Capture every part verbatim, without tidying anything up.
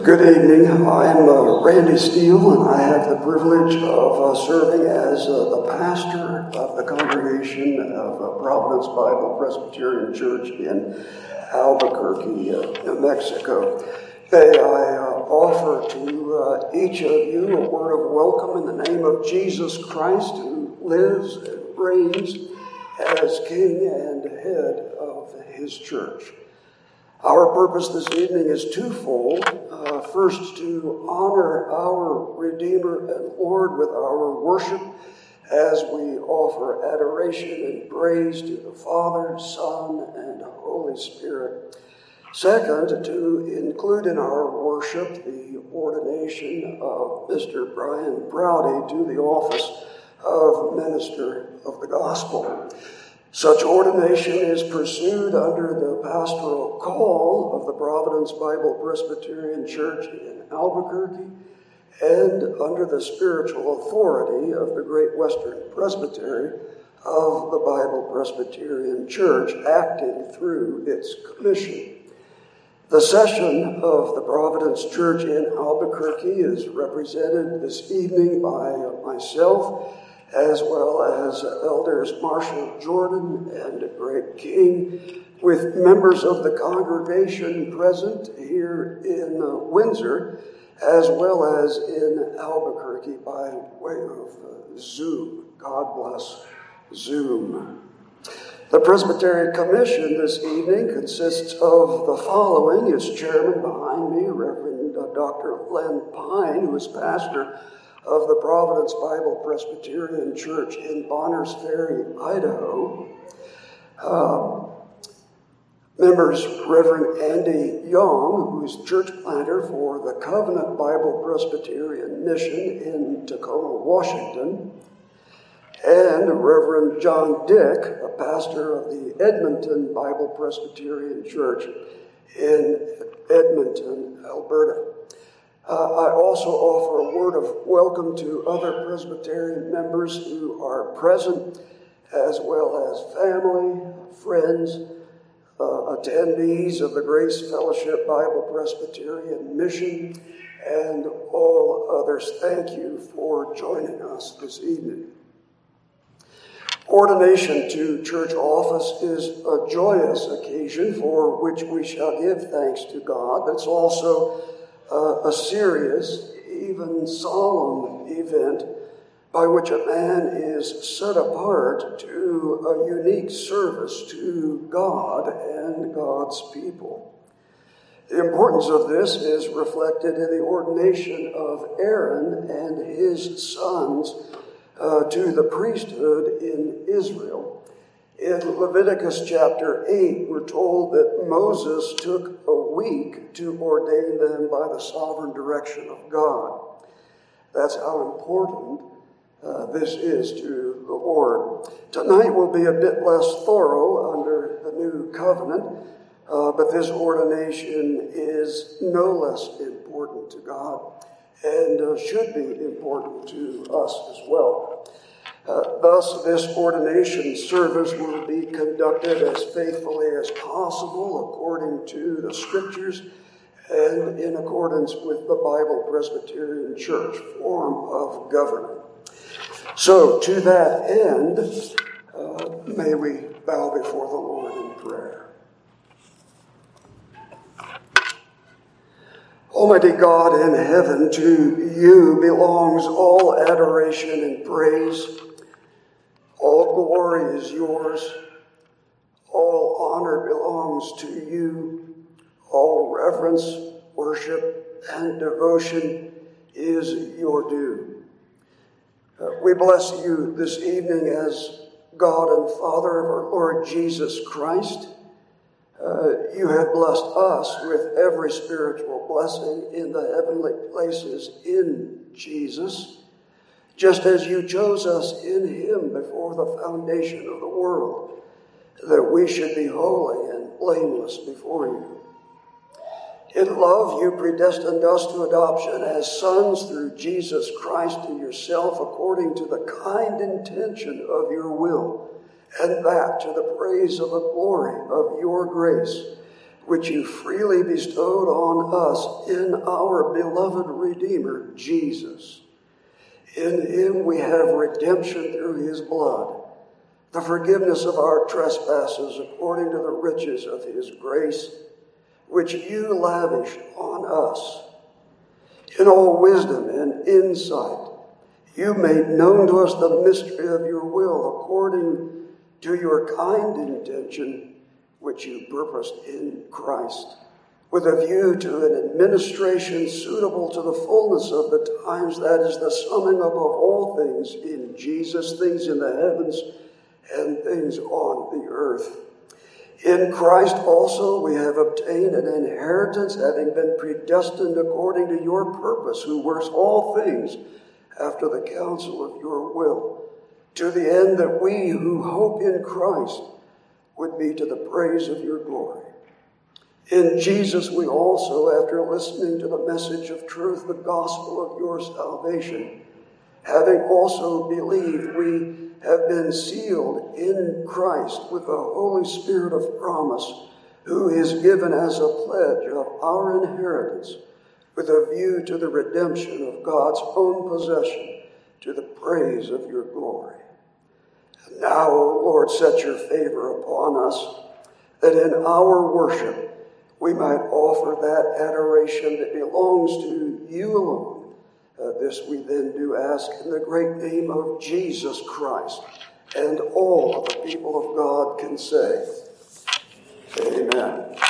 Good evening. I'm uh, Randy Steele, and I have the privilege of uh, serving as uh, the pastor of the congregation of uh, Providence Bible Presbyterian Church in Albuquerque, uh, New Mexico. May I uh, offer to uh, each of you a word of welcome in the name of Jesus Christ, who lives and reigns as King and head of his church. Our purpose this evening is twofold. Uh, first, to honor our Redeemer and Lord with our worship as we offer adoration and praise to the Father, Son, and Holy Spirit. Second, to include in our worship the ordination of Mister Brian Prouty to the office of Minister of the Gospel. Such ordination is pursued under the pastoral call of the Providence Bible Presbyterian Church in Albuquerque and under the spiritual authority of the Great Western Presbytery of the Bible Presbyterian Church, acting through its commission. The session of the Providence Church in Albuquerque is represented this evening by myself, as well as Elders Marshall Jordan and Greg King, with members of the congregation present here in uh, Windsor, as well as in Albuquerque by way of uh, Zoom. God bless Zoom. The Presbyterian Commission this evening consists of the following. Its chairman behind me, Reverend uh, Doctor Len Pine, who is pastor of the Providence Bible Presbyterian Church in Bonners Ferry, Idaho. Uh, members Reverend Andy Young, who is church planter for the Covenant Bible Presbyterian Mission in Tacoma, Washington. And Reverend John Dick, a pastor of the Edmonton Bible Presbyterian Church in Edmonton, Alberta. Uh, I also offer a word of welcome to other Presbyterian members who are present, as well as family, friends, uh, attendees of the Grace Fellowship Bible Presbyterian Mission, and all others. Thank you for joining us this evening. Ordination to church office is a joyous occasion for which we shall give thanks to God. That's also Uh, a serious, even solemn event by which a man is set apart to a unique service to God and God's people. The importance of this is reflected in the ordination of Aaron and his sons uh, to the priesthood in Israel. In Leviticus chapter eight, we're told that Moses took a week to ordain them by the sovereign direction of God. That's how important uh, this is to the Lord. Tonight will be a bit less thorough under the new covenant, uh, but this ordination is no less important to God and uh, should be important to us as well. Uh, thus, this ordination service will be conducted as faithfully as possible according to the Scriptures and in accordance with the Bible Presbyterian Church form of government. So, to that end, uh, may we bow before the Lord in prayer. Almighty God in heaven, to you belongs all adoration and praise. All glory is yours. All honor belongs to you. All reverence, worship, and devotion is your due. Uh, we bless you this evening as God and Father of our Lord Jesus Christ. Uh, you have blessed us with every spiritual blessing in the heavenly places in Jesus, just as you chose us in him before the foundation of the world, that we should be holy and blameless before you. In love, you predestined us to adoption as sons through Jesus Christ to yourself, according to the kind intention of your will, and that to the praise of the glory of your grace, which you freely bestowed on us in our beloved Redeemer, Jesus. In him we have redemption through his blood, the forgiveness of our trespasses according to the riches of his grace, which you lavished on us. In all wisdom and insight, you made known to us the mystery of your will according to your kind intention, which you purposed in Christ, with a view to an administration suitable to the fullness of the times, that is, the summing up of all things in Jesus, things in the heavens and things on the earth. In Christ also we have obtained an inheritance, having been predestined according to your purpose, who works all things after the counsel of your will, to the end that we who hope in Christ would be to the praise of your glory. In Jesus we also, after listening to the message of truth, the gospel of your salvation, having also believed, we have been sealed in Christ with the Holy Spirit of promise, who is given as a pledge of our inheritance, with a view to the redemption of God's own possession, to the praise of your glory. And now, O Lord, set your favor upon us, that in our worship we might offer that adoration that belongs to you alone. Uh, this we then do ask in the great name of Jesus Christ. And all of the people of God can say, Amen.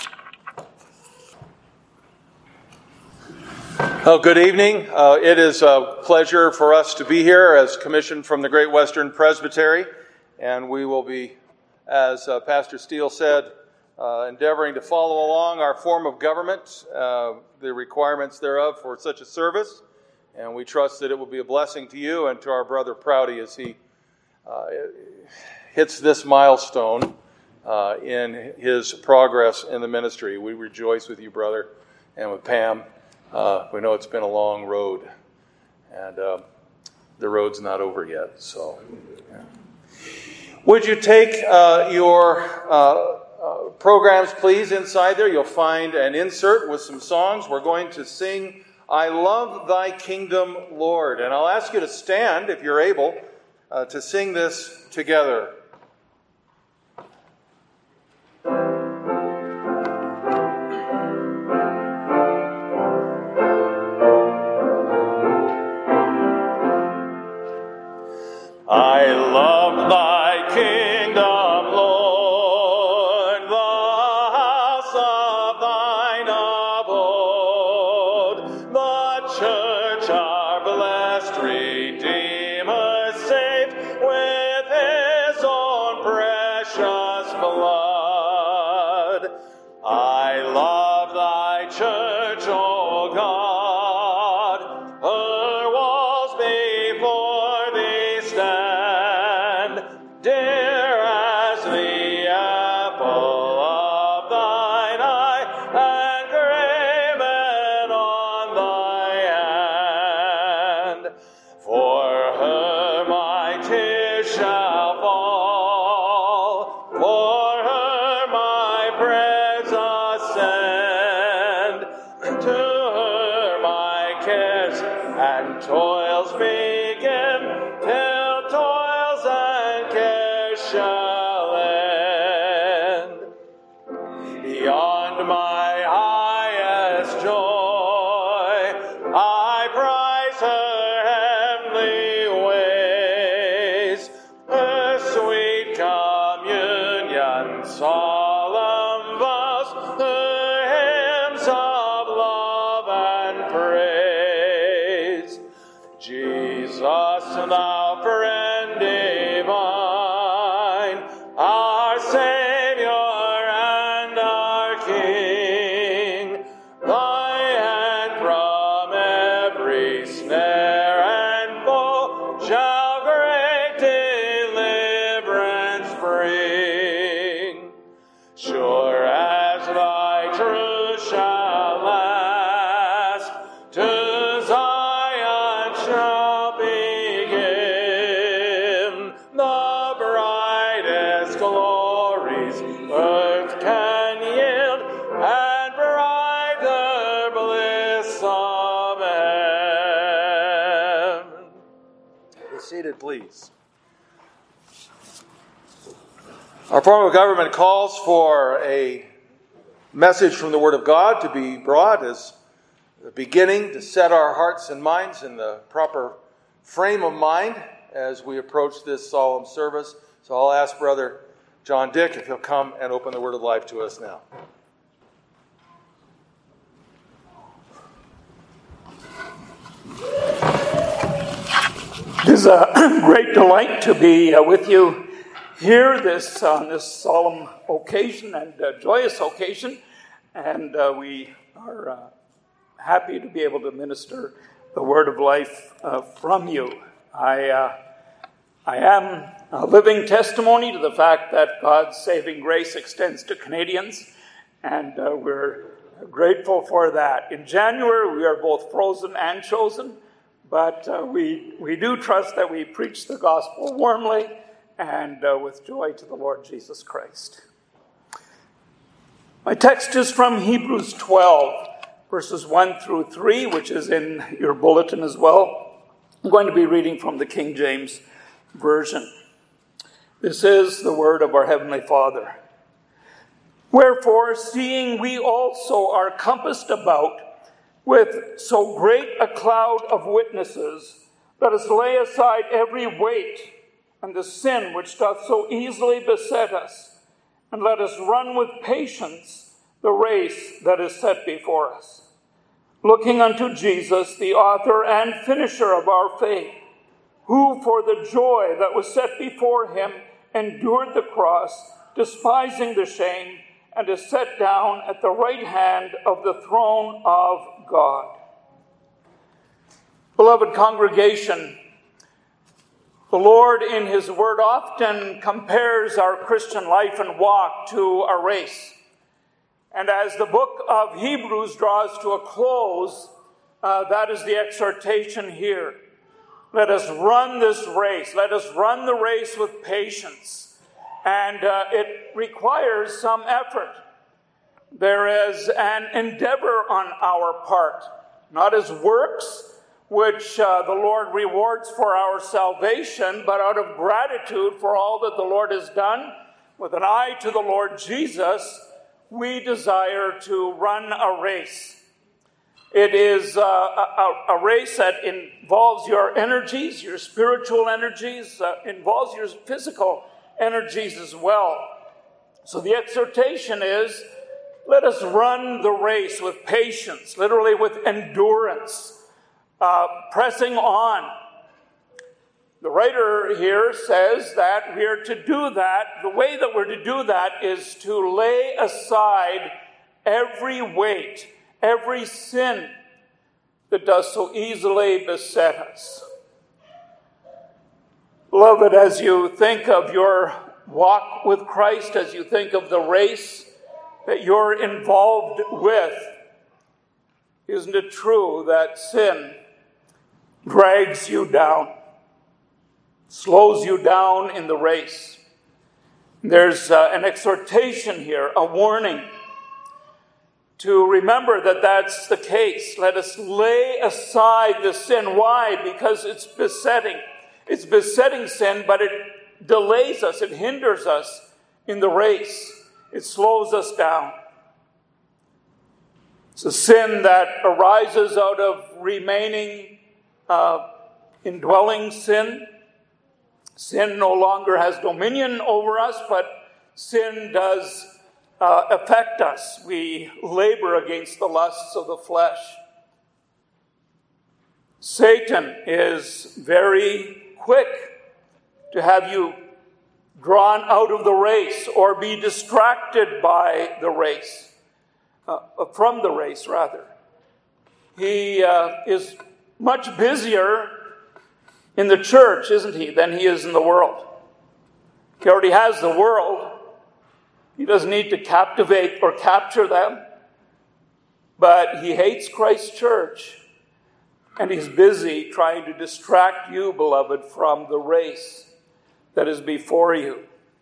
Well, good evening. Uh, it is a pleasure for us to be here as commissioned from the Great Western Presbytery. And we will be, as uh, Pastor Steele said, uh, endeavoring to follow along our form of government, uh, the requirements thereof for such a service. And we trust that it will be a blessing to you and to our brother Prouty as he uh, hits this milestone uh, in his progress in the ministry. We rejoice with you, brother, and with Pam. Uh, we know it's been a long road, and uh, the road's not over yet. So, yeah. Would you take uh, your uh, uh, programs, please, inside there? You'll find an insert with some songs. We're going to sing I Love Thy Kingdom, Lord. And I'll ask you to stand, if you're able, uh, to sing this together. I love thy kingdom, Lord, the house of thine abode, the church, our blessed Redeemer, saved with his own precious blood. I love thy church, O God, her walls before thee stand, dear as the apple of thine eye, engraven on thy hand. For her my tears shall fall, for her my prayers ascend, to her my cares and toils begin, till toils and cares shall end. Beyond my highest joy, I prize her heavenly ways, her sweet communion, solemn vows, her hymns of love and praise. Jesus, thou friend divine, our Savior and our King, thy hand from every snare and foe shall great deliverance bring. Sure as thy truth shall last, to Zion shall begin. Seated, please. Our form of government calls for a message from the Word of God to be brought as the beginning to set our hearts and minds in the proper frame of mind as we approach this solemn service. So I'll ask Brother John Dick if he'll come and open the Word of Life to us now. It is a great delight to be uh, with you here this on this solemn occasion and uh, joyous occasion, and uh, we are uh, happy to be able to minister the word of life uh, from you. I uh, I am a living testimony to the fact that God's saving grace extends to Canadians, and uh, we're grateful for that. In January, we are both frozen and chosen. But uh, we we do trust that we preach the gospel warmly and uh, with joy to the Lord Jesus Christ. My text is from Hebrews twelve, verses one through three, which is in your bulletin as well. I'm going to be reading from the King James Version. This is the word of our Heavenly Father. Wherefore, seeing we also are compassed about with so great a cloud of witnesses, let us lay aside every weight and the sin which doth so easily beset us, and let us run with patience the race that is set before us, looking unto Jesus, the author and finisher of our faith, who for the joy that was set before him endured the cross, despising the shame, and is set down at the right hand of the throne of God. Beloved congregation, the Lord in his word often compares our Christian life and walk to a race. And as the book of Hebrews draws to a close, uh, that is the exhortation here. Let us run this race. Let us run the race with patience. And uh, it requires some effort. There is an endeavor on our part, not as works, which uh, the Lord rewards for our salvation, but out of gratitude for all that the Lord has done. With an eye to the Lord Jesus, we desire to run a race. It is uh, a, a race that involves your energies, your spiritual energies, uh, involves your physical energies as well. So the exhortation is, let us run the race with patience, literally with endurance, uh, pressing on. The writer here says that we are to do that. The way that we're to do that is to lay aside every weight, every sin that does so easily beset us. Beloved, as you think of your walk with Christ, as you think of the race that you're involved with, isn't it true that sin drags you down, slows you down in the race? There's uh, an exhortation here, a warning to remember that that's the case. Let us lay aside the sin. Why? Because it's besetting. It's besetting sin, but it delays us, it hinders us in the race. It slows us down. It's a sin that arises out of remaining uh, indwelling sin. Sin no longer has dominion over us, but sin does uh, affect us. We labor against the lusts of the flesh. Satan is very quick to have you drawn out of the race or be distracted by the race, uh, from the race rather. He uh, is much busier in the church, isn't he, than he is in the world. He already has the world. He doesn't need to captivate or capture them, but he hates Christ's church. And he's busy trying to distract you, beloved, from the race that is before you.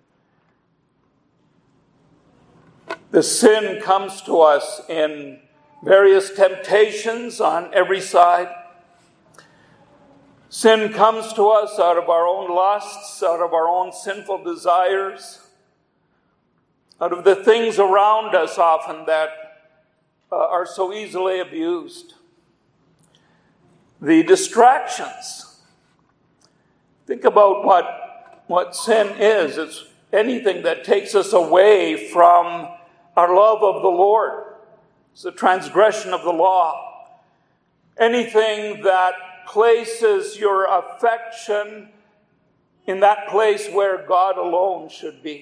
The sin comes to us in various temptations on every side. Sin comes to us out of our own lusts, out of our own sinful desires, out of the things around us often that uh, are so easily abused. The distractions. Think about what, what sin is. It's anything that takes us away from our love of the Lord. It's the transgression of the law. Anything that places your affection in that place where God alone should be.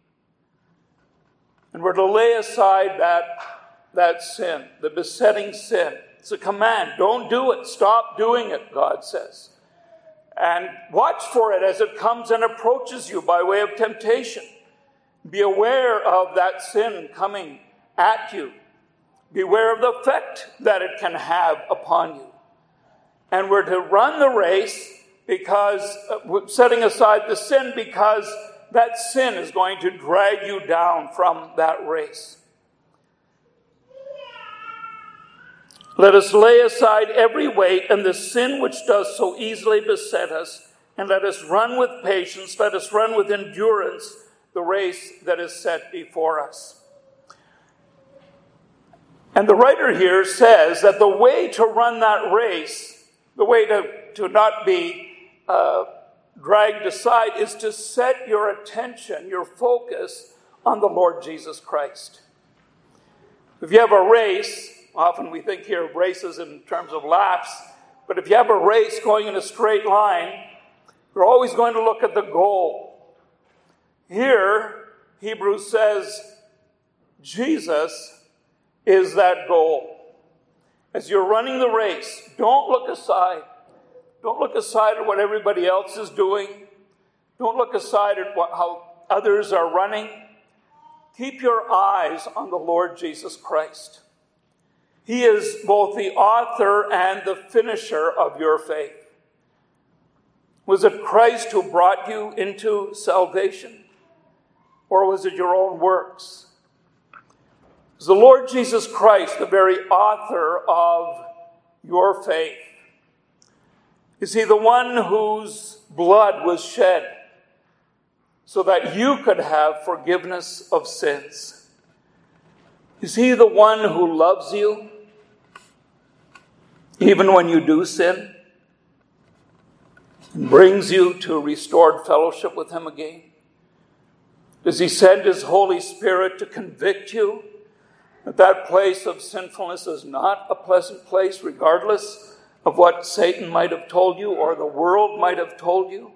And we're to lay aside that, that sin, the besetting sin. It's a command. Don't do it. Stop doing it, God says. And watch for it as it comes and approaches you by way of temptation. Be aware of that sin coming at you. Beware of the effect that it can have upon you. And we're to run the race because, uh, setting aside the sin, because that sin is going to drag you down from that race. Let us lay aside every weight and the sin which does so easily beset us, and let us run with patience, let us run with endurance the race that is set before us. And the writer here says that the way to run that race, the way to, to not be uh, dragged aside, is to set your attention, your focus on the Lord Jesus Christ. If you have a race, often we think here of races in terms of laps, but if you have a race going in a straight line, you're always going to look at the goal. Here, Hebrews says, Jesus is that goal. As you're running the race, don't look aside. Don't look aside at what everybody else is doing. Don't look aside at what, how others are running. Keep your eyes on the Lord Jesus Christ. He is both the author and the finisher of your faith. Was it Christ who brought you into salvation? Or was it your own works? Is the Lord Jesus Christ the very author of your faith? Is he the one whose blood was shed so that you could have forgiveness of sins? Is he the one who loves you even when you do sin and brings you to restored fellowship with him again? Does he send his Holy Spirit to convict you that that place of sinfulness is not a pleasant place, regardless of what Satan might have told you or the world might have told you?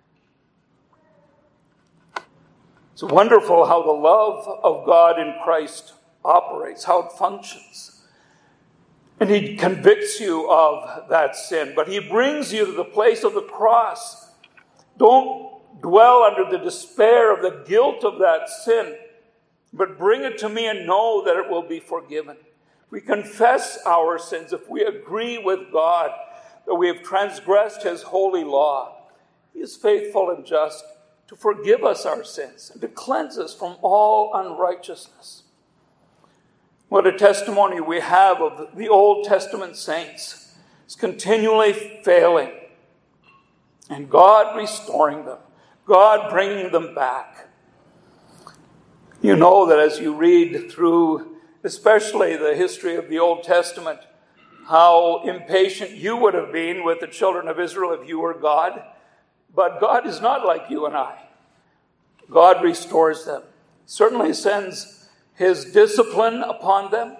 It's wonderful how the love of God in Christ operates, how it functions. And he convicts you of that sin, but he brings you to the place of the cross. Don't dwell under the despair of the guilt of that sin, but bring it to me and know that it will be forgiven. We confess our sins. If we agree with God that we have transgressed his holy law, he is faithful and just to forgive us our sins and to cleanse us from all unrighteousness. What a testimony we have of the Old Testament saints. It's continually failing, and God restoring them, God bringing them back. You know that as you read through, especially the history of the Old Testament, how impatient you would have been with the children of Israel if you were God. But God is not like you and I. God restores them. Certainly sends his discipline upon them.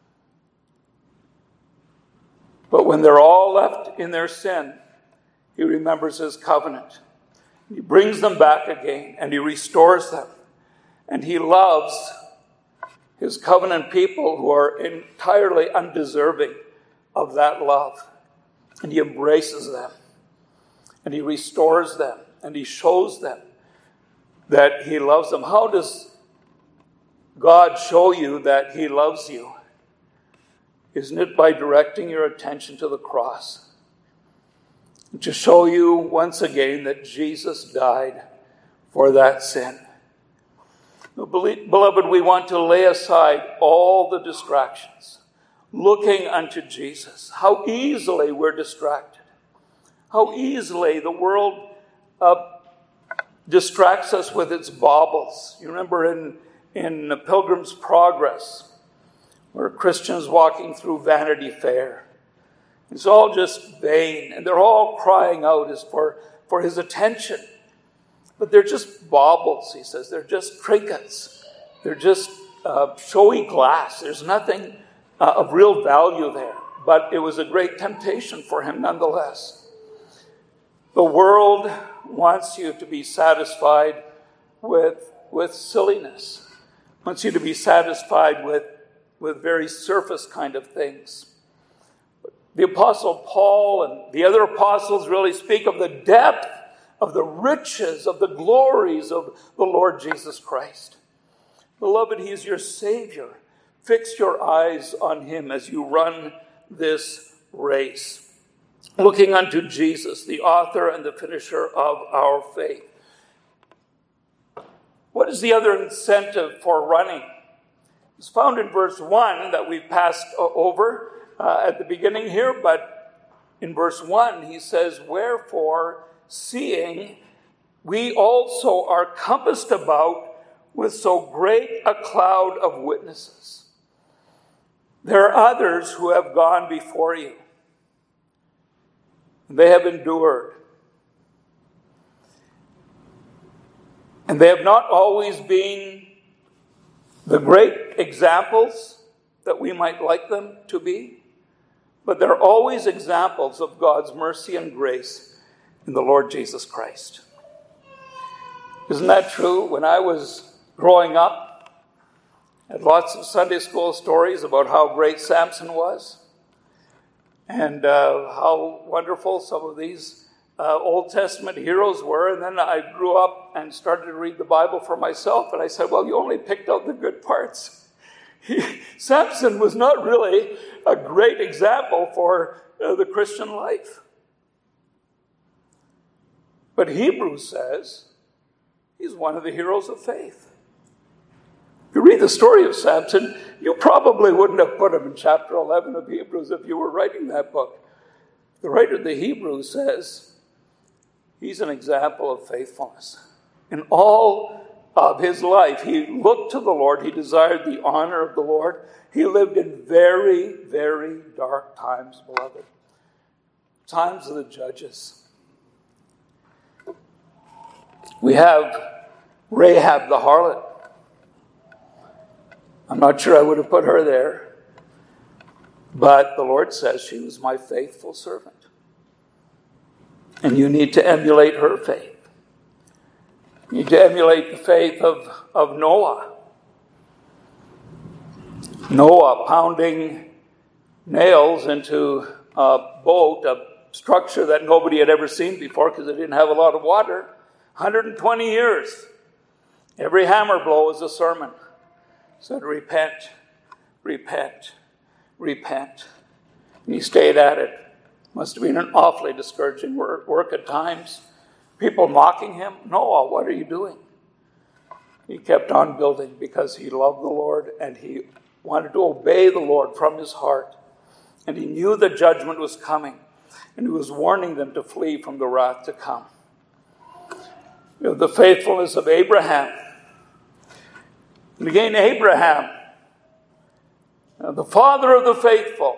But when they're all left in their sin, he remembers his covenant. He brings them back again, and he restores them. And he loves his covenant people who are entirely undeserving of that love. And he embraces them. And he restores them. And he shows them that he loves them. How does God show you that he loves you? Isn't it by directing your attention to the cross? To show you once again that Jesus died for that sin. Beloved, we want to lay aside all the distractions, looking unto Jesus. How easily we're distracted. how easily the world uh, distracts us with its baubles. You remember in, in Pilgrim's Progress, where Christians walking through Vanity Fair. It's all just vain, and they're all crying out as for, for his attention. But they're just baubles, he says. They're just trinkets. They're just uh, showy glass. There's nothing uh, of real value there. But it was a great temptation for him nonetheless. The world wants you to be satisfied with, with silliness. Wants you to be satisfied with, with very surface kind of things. The Apostle Paul and the other apostles really speak of the depth of the riches, of the glories of the Lord Jesus Christ. Beloved, he is your Savior. Fix your eyes on him as you run this race, looking unto Jesus, the author and the finisher of our faith. What is the other incentive for running? It's found in verse one that we've passed over uh, at the beginning here, but in verse one he says, "Wherefore, seeing we also are compassed about with so great a cloud of witnesses." There are others who have gone before you. They have endured. And they have not always been the great examples that we might like them to be, but they're always examples of God's mercy and grace in the Lord Jesus Christ. Isn't that true? When I was growing up, I had lots of Sunday school stories about how great Samson was and uh, how wonderful some of these uh, Old Testament heroes were. And then I grew up and started to read the Bible for myself, and I said, well, you only picked out the good parts. He, Samson was not really a great example for uh, the Christian life. But Hebrews says he's one of the heroes of faith. If you read the story of Samson, you probably wouldn't have put him in chapter eleven of Hebrews if you were writing that book. The writer of the Hebrews says he's an example of faithfulness. In all of his life, he looked to the Lord. He desired the honor of the Lord. He lived in very, very dark times, beloved. Times of the judges. We have Rahab the harlot. I'm not sure I would have put her there, but the Lord says she was my faithful servant. And you need to emulate her faith. You need to emulate the faith of, of Noah. Noah pounding nails into a boat, a structure that nobody had ever seen before because it didn't have a lot of water. one hundred twenty years. Every hammer blow is a sermon. Said, repent, repent, repent. And he stayed at it. Must have been an awfully discouraging work, work at times. People mocking him. Noah, what are you doing? He kept on building because he loved the Lord and he wanted to obey the Lord from his heart. And he knew the judgment was coming. And he was warning them to flee from the wrath to come. We have the faithfulness of Abraham. And again, Abraham, the father of the faithful.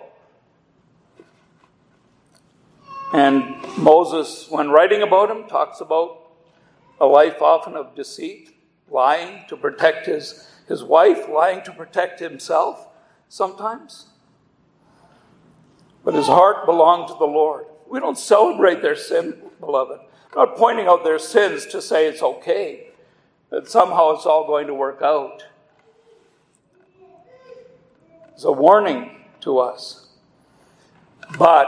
And Moses, when writing about him, talks about a life often of deceit, lying to protect his, his wife, lying to protect himself sometimes. But his heart belonged to the Lord. We don't celebrate their sin, beloved. I'm not pointing out their sins to say it's okay, that somehow it's all going to work out. It's a warning to us. But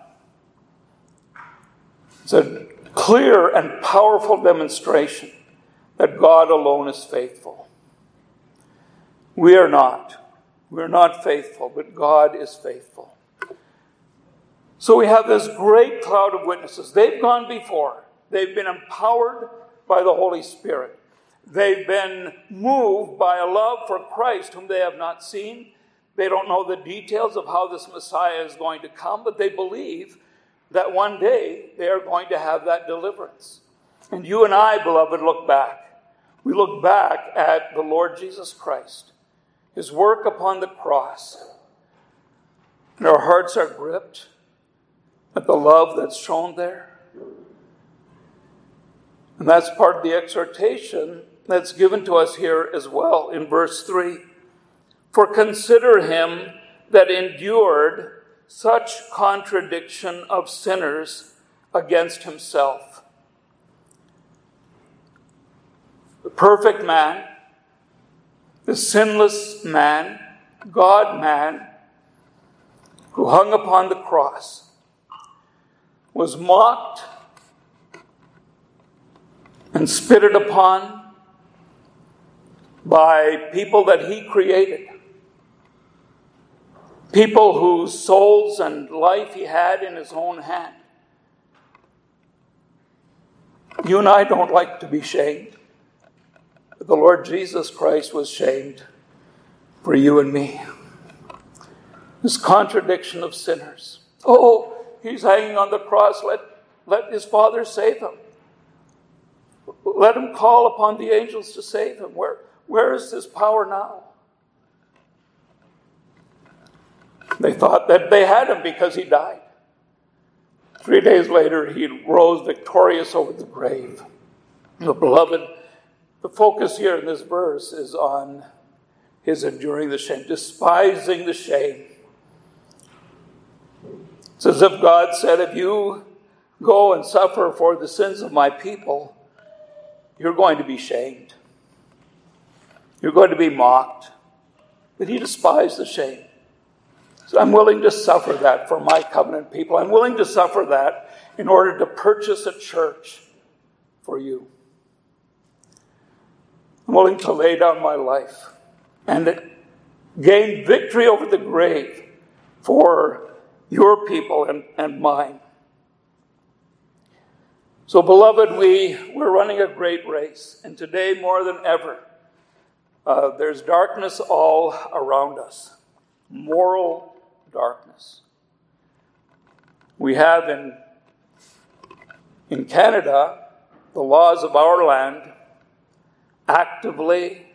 it's a clear and powerful demonstration that God alone is faithful. We are not. We're not faithful, but God is faithful. So we have this great cloud of witnesses. They've gone before. They've been empowered by the Holy Spirit. They've been moved by a love for Christ whom they have not seen. They don't know the details of how this Messiah is going to come, but they believe that one day they are going to have that deliverance. And you and I, beloved, look back. We look back at the Lord Jesus Christ, his work upon the cross, and our hearts are gripped at the love that's shown there. And that's part of the exhortation that's given to us here as well in verse three. For consider him that endured such contradiction of sinners against himself. The perfect man, the sinless man, God-man, who hung upon the cross, was mocked and spitted upon by people that he created, people whose souls and life he had in his own hand. You and I don't like to be shamed, but the Lord Jesus Christ was shamed for you and me. This contradiction of sinners. Oh, he's hanging on the cross. Let, let his Father save him. Let him call upon the angels to save him. Where, where is his power now? They thought that they had him because he died. Three days later, he rose victorious over the grave. The beloved, the focus here in this verse is on his enduring the shame, despising the shame. It's as if God said, if you go and suffer for the sins of my people, you're going to be shamed. You're going to be mocked. But he despised the shame. So I'm willing to suffer that for my covenant people. I'm willing to suffer that in order to purchase a church for you. I'm willing to lay down my life and gain victory over the grave for your people and, and mine. So, beloved, we, we're running a great race. And today, more than ever, uh, there's darkness all around us. Moral darkness. We have in, in Canada, the laws of our land actively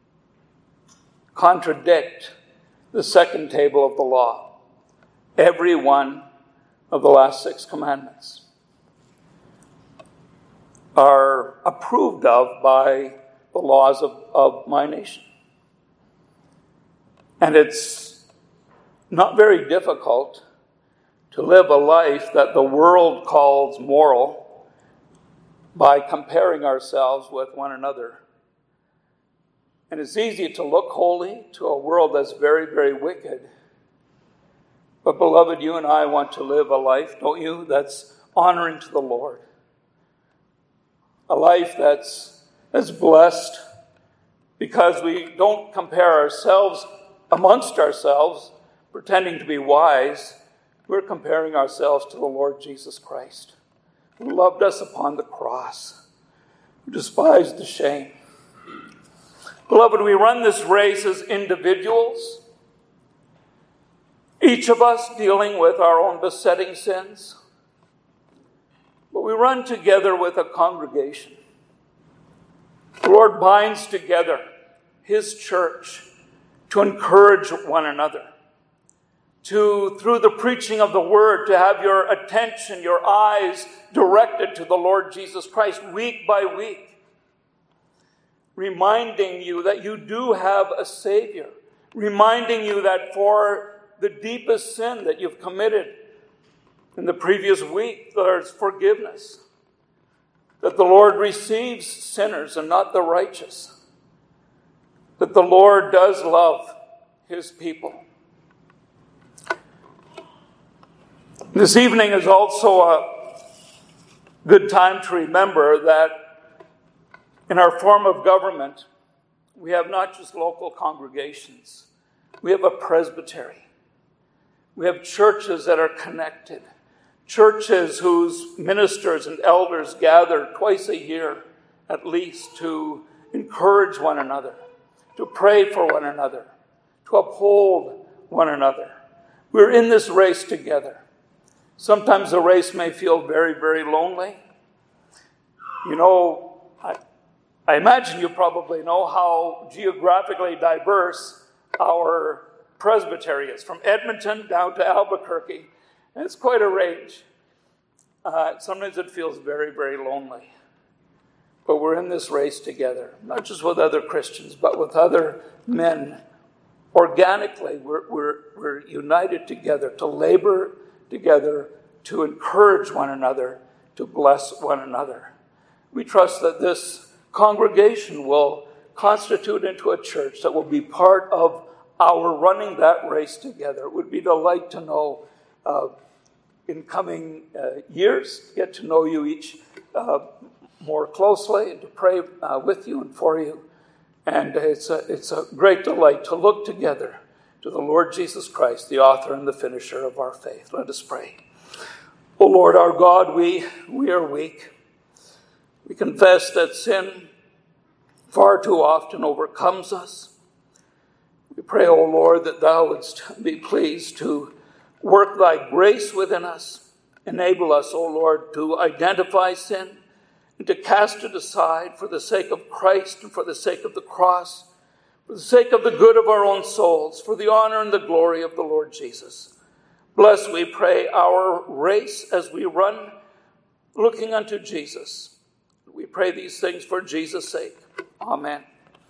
contradict the second table of the law. Every one of the last six commandments are approved of by the laws of, of my nation. And it's not very difficult to live a life that the world calls moral by comparing ourselves with one another. And it's easy to look holy to a world that's very, very wicked. But beloved, you and I want to live a life, don't you, that's honoring to the Lord. A life that's, that's blessed because we don't compare ourselves amongst ourselves, pretending to be wise. We're comparing ourselves to the Lord Jesus Christ, who loved us upon the cross, who despised the shame. Beloved, we run this race as individuals, each of us dealing with our own besetting sins. But we run together with a congregation. The Lord binds together his church to encourage one another, to, through the preaching of the word, to have your attention, your eyes directed to the Lord Jesus Christ week by week, reminding you that you do have a Savior, reminding you that for the deepest sin that you've committed in the previous week, there's forgiveness. That the Lord receives sinners and not the righteous. That the Lord does love his people. This evening is also a good time to remember that in our form of government, we have not just local congregations. We have a presbytery. We have churches that are connected. Churches whose ministers and elders gather twice a year at least to encourage one another, to pray for one another, to uphold one another. We're in this race together. Sometimes the race may feel very, very lonely. You know, I, I imagine you probably know how geographically diverse our presbytery is, from Edmonton down to Albuquerque. And it's quite a range. Uh, sometimes it feels very, very lonely. But we're in this race together, not just with other Christians, but with other men. Organically, we're, we're, we're united together to labor together, to encourage one another, to bless one another. We trust that this congregation will constitute into a church that will be part of our running that race together. It would be a delight to know uh, in coming uh, years, get to know you each uh, more closely and to pray uh, with you and for you. And it's a, it's a great delight to look together to the Lord Jesus Christ, the author and the finisher of our faith. Let us pray. O Lord our God, we, we are weak. We confess that sin far too often overcomes us. We pray, O Lord, that thou wouldst be pleased to work thy grace within us. Enable us, O Lord, to identify sin and to cast it aside for the sake of Christ and for the sake of the cross, for the sake of the good of our own souls, for the honor and the glory of the Lord Jesus. Bless, we pray, our race as we run looking unto Jesus. We pray these things for Jesus' sake. Amen.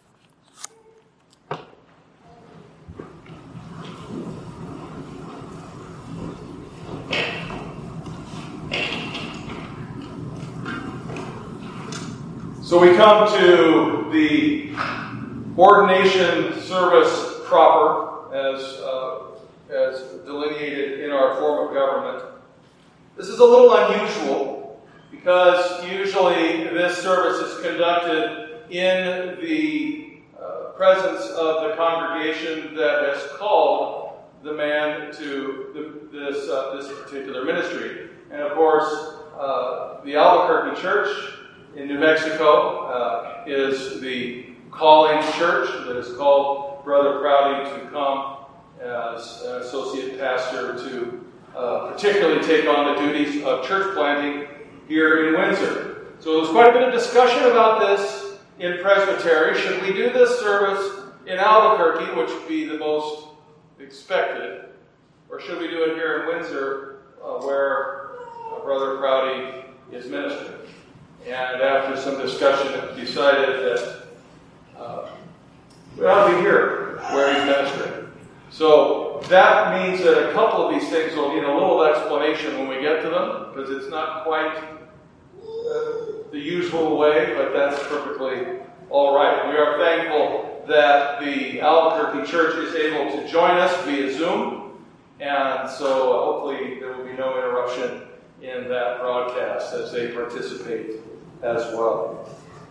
So we come to the ordination service proper as, uh, as delineated in our form of government. This is a little unusual because usually this service is conducted in the uh, presence of the congregation that has called the man to the, this, uh, this particular ministry. And of course, uh, the Albuquerque Church in New Mexico uh, is the calling church that has called Brother Prouty to come as an associate pastor to uh, particularly take on the duties of church planting here in Windsor. So there's quite a bit of discussion about this in Presbytery. Should we do this service in Albuquerque, which would be the most expected, or should we do it here in Windsor uh, where uh, Brother Prouty is ministering? And after some discussion, it decided that uh, we ought to be here where he's ministering. So that means that a couple of these things will need a little explanation when we get to them, because it's not quite uh, the usual way, but that's perfectly all right. We are thankful that the Albuquerque Church is able to join us via Zoom, and so uh, hopefully there will be no interruption in that broadcast as they participate as well.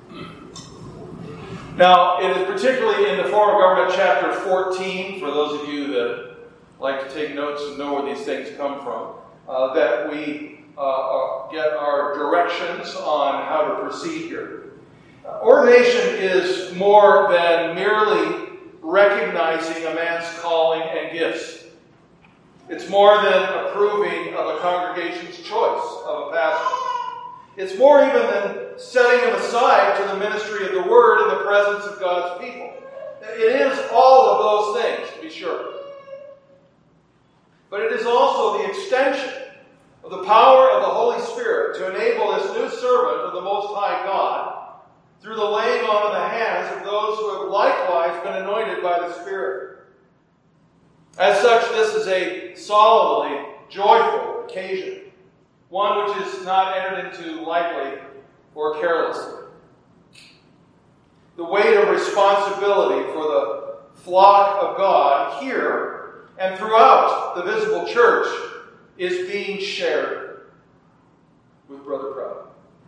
Now, it is particularly in the Form of Government, chapter fourteen, for those of you that like to take notes and know where these things come from, uh, that we uh, get our directions on how to proceed here. Uh, ordination is more than merely recognizing a man's calling and gifts. It's more than approving of a congregation's choice of a pastor. It's more even than setting him aside to the ministry of the Word in the presence of God's people. It is all of those things, to be sure. But it is also the extension of the power of the Holy Spirit to enable this new servant of the Most High God through the laying on of the hands of those who have likewise been anointed by the Spirit. As such, this is a solemnly joyful occasion, one which is not entered into lightly or carelessly. The weight of responsibility for the flock of God here and throughout the visible church is being shared with Brother Prouty.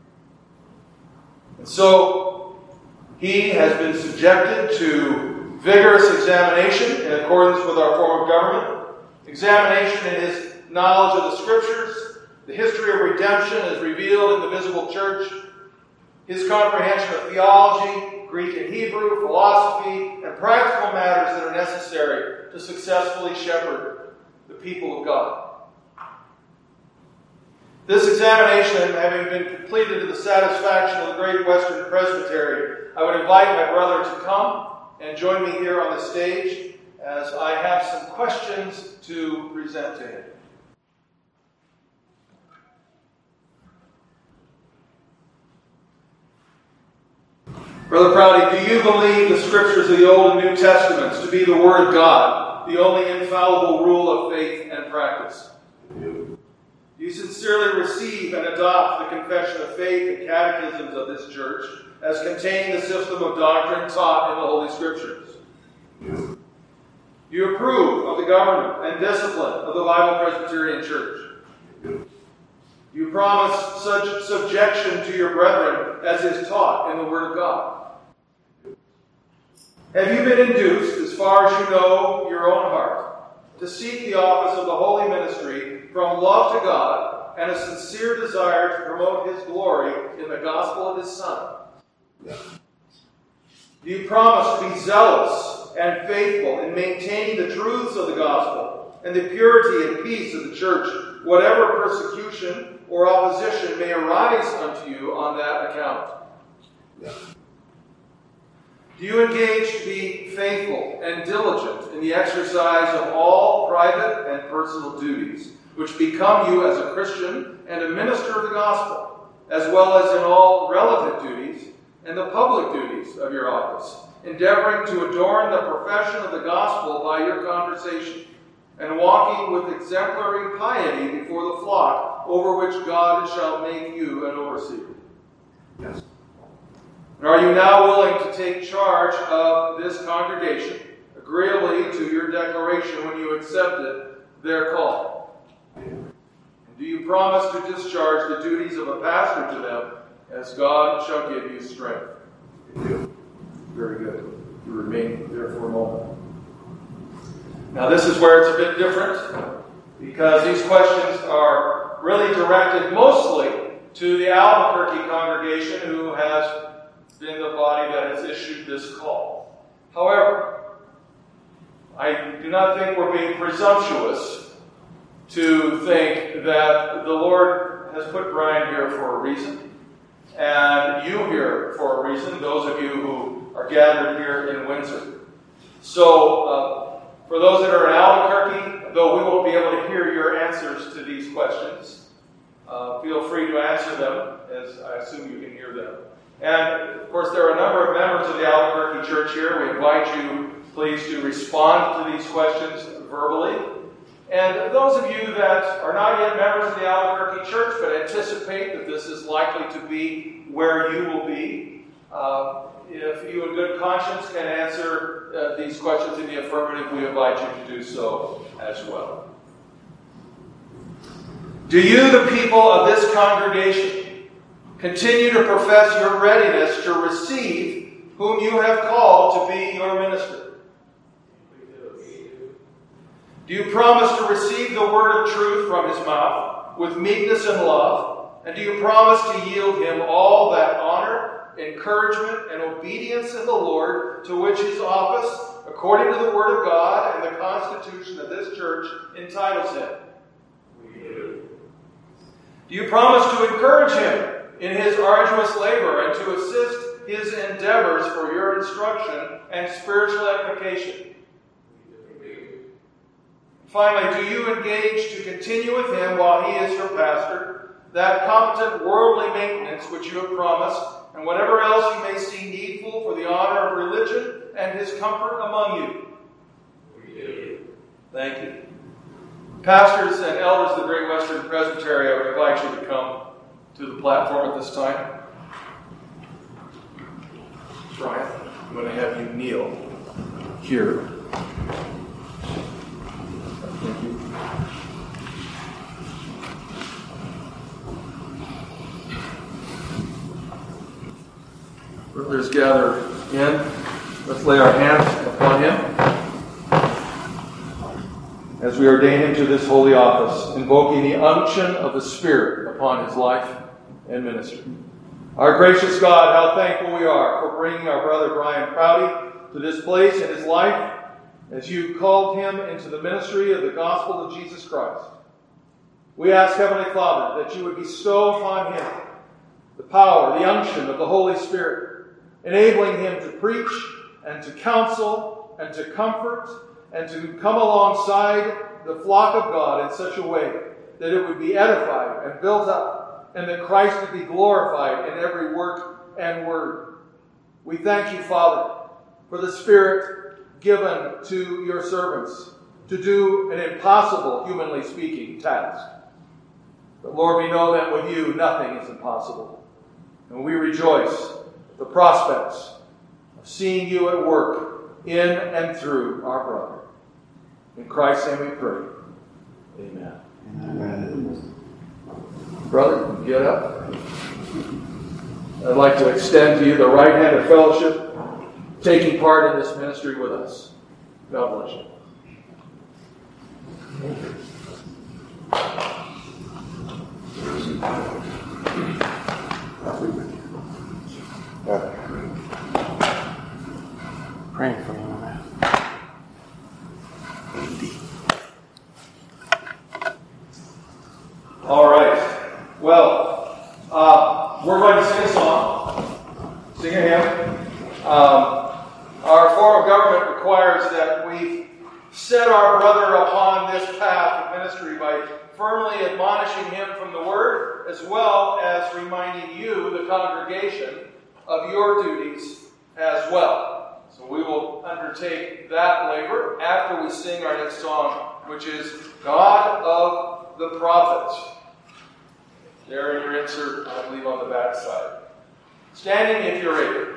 And so he has been subjected to vigorous examination in accordance with our form of government, examination in his knowledge of the Scriptures, the history of redemption as revealed in the visible church, his comprehension of theology, Greek and Hebrew, philosophy, and practical matters that are necessary to successfully shepherd the people of God. This examination having been completed to the satisfaction of the Great Western Presbytery, I would invite my brother to come and join me here on the stage as I have some questions to present to him. Brother Prouty, do you believe the Scriptures of the Old and New Testaments to be the Word of God, the only infallible rule of faith and practice? Do you sincerely receive and adopt the Confession of Faith and Catechisms of this Church as containing the system of doctrine taught in the Holy Scriptures? Do you approve of the government and discipline of the Bible Presbyterian Church? Do you promise such subjection to your brethren as is taught in the Word of God? Have you been induced, as far as you know your own heart, to seek the office of the holy ministry from love to God and a sincere desire to promote His glory in the gospel of His Son? Do you promise to be zealous and faithful in maintaining the truths of the gospel and the purity and peace of the church, whatever persecution or opposition may arise unto you on that account? Do you engage to be faithful and diligent in the exercise of all private and personal duties which become you as a Christian and a minister of the gospel, as well as in all relative duties and the public duties of your office, endeavoring to adorn the profession of the gospel by your conversation, and walking with exemplary piety before the flock over which God shall make you an overseer? Yes. And are you now willing to take charge of this congregation, agreeably to your declaration when you accepted their call? And do you promise to discharge the duties of a pastor to them as God shall give you strength? Very good. You remain there for a moment. Now this is where it's a bit different, because these questions are really directed mostly to the Albuquerque congregation, who has been the body that has issued this call. However, I do not think we're being presumptuous to think that the Lord has put Brian here for a reason, and you here for a reason, those of you who are gathered here in Windsor. So, uh, for those that are in Albuquerque, though we won't be able to hear your answers to these questions, uh, feel free to answer them, as I assume you can hear them. And, of course, there are a number of members of the Albuquerque Church here. We invite you, please, to respond to these questions verbally. And those of you that are not yet members of the Albuquerque Church, but anticipate that this is likely to be where you will be, uh, if you in good conscience can answer uh, these questions in the affirmative, we invite you to do so as well. Do you, the people of this congregation, continue to profess your readiness to receive whom you have called to be your minister? Do you promise to receive the word of truth from his mouth with meekness and love? And do you promise to yield him all that honor, encouragement, and obedience in the Lord to which his office, according to the word of God and the constitution of this church, entitles him? We do. Do you promise to encourage him in his arduous labor and to assist his endeavors for your instruction and spiritual edification? Finally, do you engage to continue with him while he is your pastor, that competent worldly maintenance which you have promised, and whatever else you may see needful for the honor of religion and his comfort among you? We do. Thank you. Pastors and elders of the Great Western Presbytery, I would invite you to come to the platform at this time. Brian, I'm going to have you kneel here. Thank you. Brothers gather in. Let's lay our hands upon him as we ordain him to this holy office, invoking the unction of the Spirit upon his life and ministry. Our gracious God, how thankful we are for bringing our brother Brian Prouty to this place in his life as you called him into the ministry of the gospel of Jesus Christ. We ask, Heavenly Father, that you would bestow upon him the power, the unction of the Holy Spirit, enabling him to preach and to counsel and to comfort and to come alongside the flock of God in such a way that it would be edified and built up, and that Christ would be glorified in every work and word. We thank you, Father, for the Spirit given to your servants to do an impossible, humanly speaking, task. But Lord, we know that with you, nothing is impossible. And we rejoice at the prospects of seeing you at work in and through our brother. In Christ's name we pray. Amen. Amen. Brother, get up. I'd like to extend to you the right hand of fellowship, taking part in this ministry with us. God bless you. Praying for you, man. All right. Well, uh, we're going to sing a song, sing a hymn. Um, our form of government requires that we set our brother upon this path of ministry by firmly admonishing him from the Word, as well as reminding you, the congregation, of your duties as well. So we will undertake that labor after we sing our next song, which is God of the Prophets. There in your insert, I'll leave on the back side. Standing if you're able.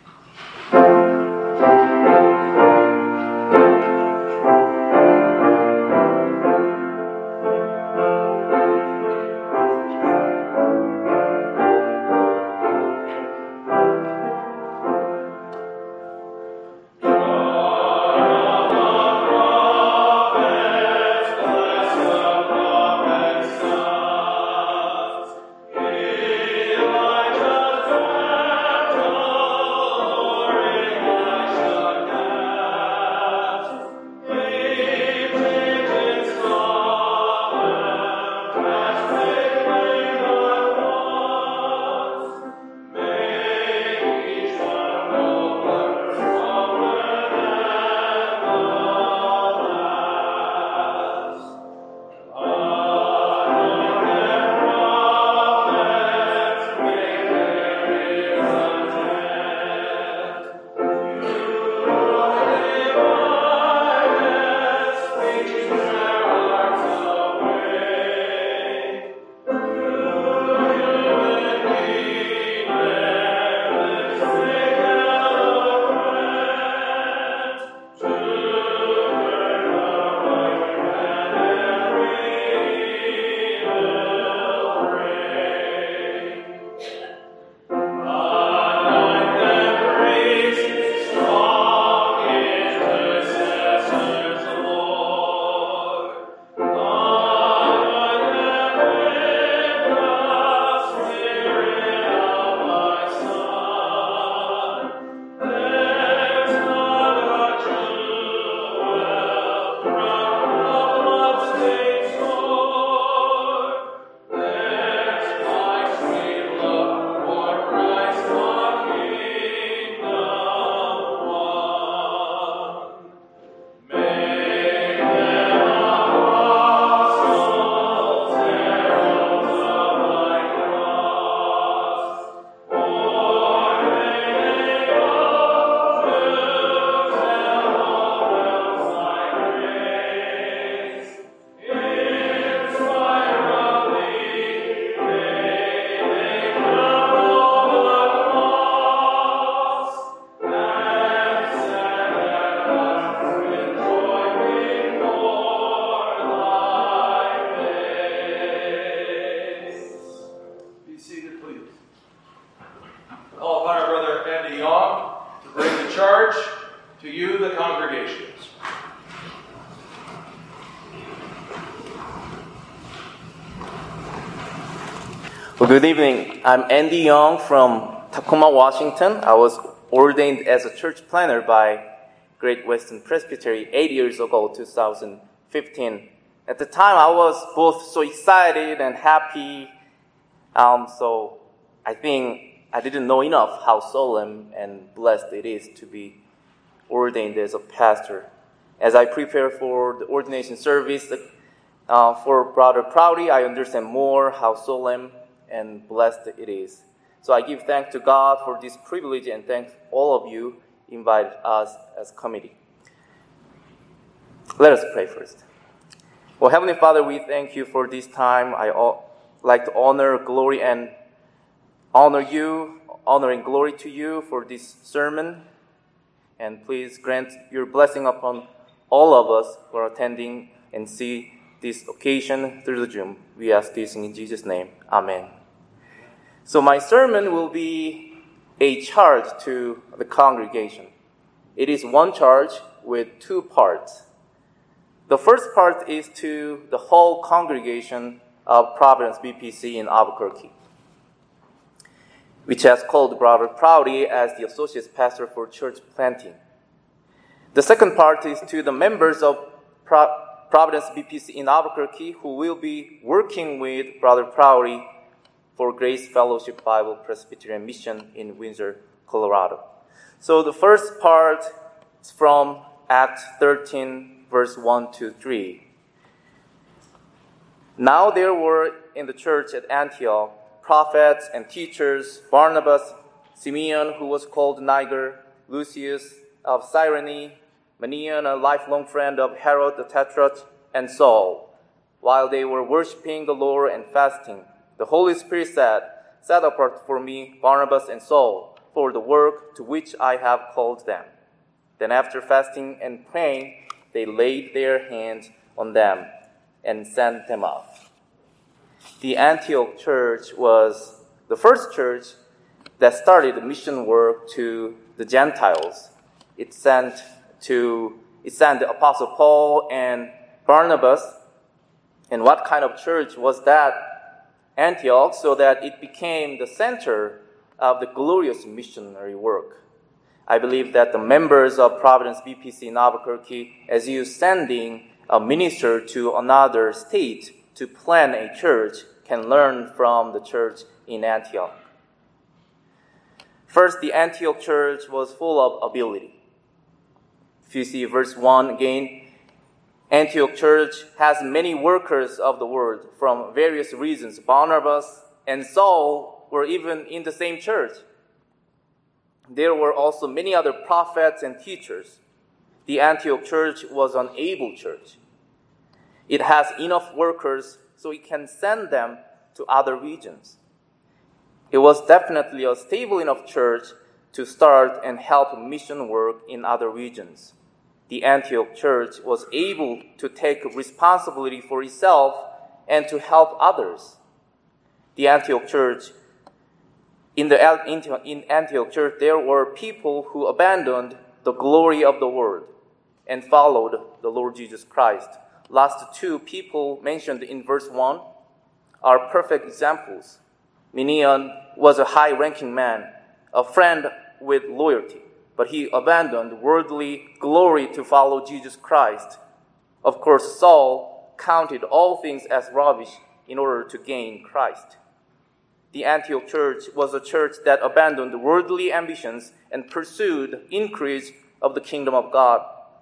Well, good evening. I'm Andy Young from Tacoma, Washington. I was ordained as a church planner by Great Western Presbytery eight years ago, two thousand fifteen. At the time, I was both so excited and happy. Um, so I think I didn't know enough how solemn and blessed it is to be ordained as a pastor. As I prepare for the ordination service uh, for Brother Prouty, I understand more how solemn and blessed it is. So I give thanks to God for this privilege and thanks all of you invited us as committee. Let us pray first. Well, Heavenly Father, we thank you for this time. I like to honor, glory, and honor you, honor and glory to you for this sermon. And please grant your blessing upon all of us who are attending and see this occasion through the Zoom. We ask this in Jesus' name. Amen. So my sermon will be a charge to the congregation. It is one charge with two parts. The first part is to the whole congregation of Providence B P C in Albuquerque, which has called Brother Prouty as the associate pastor for church planting. The second part is to the members of Pro- Providence B P C in Albuquerque who will be working with Brother Prouty for Grace Fellowship Bible Presbyterian Mission in Windsor, Colorado. So the first part is from Acts thirteen, verse one to three. Now there were in the church at Antioch prophets and teachers, Barnabas, Simeon, who was called Niger, Lucius of Cyrene, Manaen, a lifelong friend of Herod the Tetrarch, and Saul. While they were worshiping the Lord and fasting, the Holy Spirit said, "Set apart for me Barnabas and Saul for the work to which I have called them." Then after fasting and praying, they laid their hands on them and sent them off. The Antioch church was the first church that started mission work to the Gentiles. It sent to it sent the Apostle Paul and Barnabas. And what kind of church was that? Antioch, so that it became the center of the glorious missionary work. I believe that the members of Providence B P C in Albuquerque, as you sending a minister to another state to plant a church, can learn from the church in Antioch. First, the Antioch church was full of ability. If you see verse one again, Antioch church has many workers of the word from various reasons. Barnabas and Saul were even in the same church. There were also many other prophets and teachers. The Antioch church was an able church. It has enough workers so it can send them to other regions. It was definitely a stable enough church to start and help mission work in other regions. The Antioch church was able to take responsibility for itself and to help others. The Antioch church, in the in Antioch church, there were people who abandoned the glory of the world and followed the Lord Jesus Christ. Last two people mentioned in verse one are perfect examples. Manaen was a high-ranking man, a friend with loyalty, but he abandoned worldly glory to follow Jesus Christ. Of course, Saul counted all things as rubbish in order to gain Christ. The Antioch church was a church that abandoned worldly ambitions and pursued increase of the kingdom of God.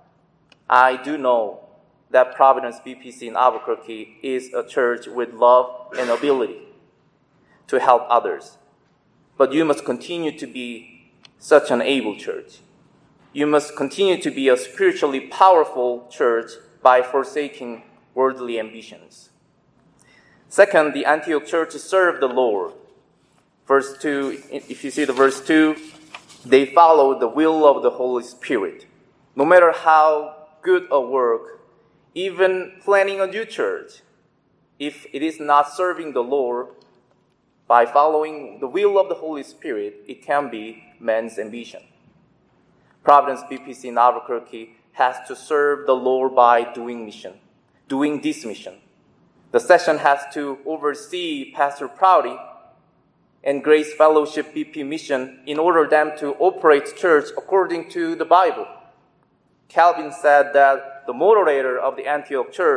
I do know that Providence B P C in Albuquerque is a church with love and ability to help others. But you must continue to be such an able church. You must continue to be a spiritually powerful church by forsaking worldly ambitions. Second, the Antioch church served the Lord. Verse two, if you see the verse two, they followed the will of the Holy Spirit. No matter how good a work, even planning a new church, if it is not serving the Lord by following the will of the Holy Spirit, it can be man's ambition. Providence B P C in Albuquerque has to serve the Lord by doing mission, doing this mission. The session has to oversee Pastor Prouty and Grace Fellowship B P Mission in order them to operate church according to the Bible. Calvin said that the moderator of the Antioch church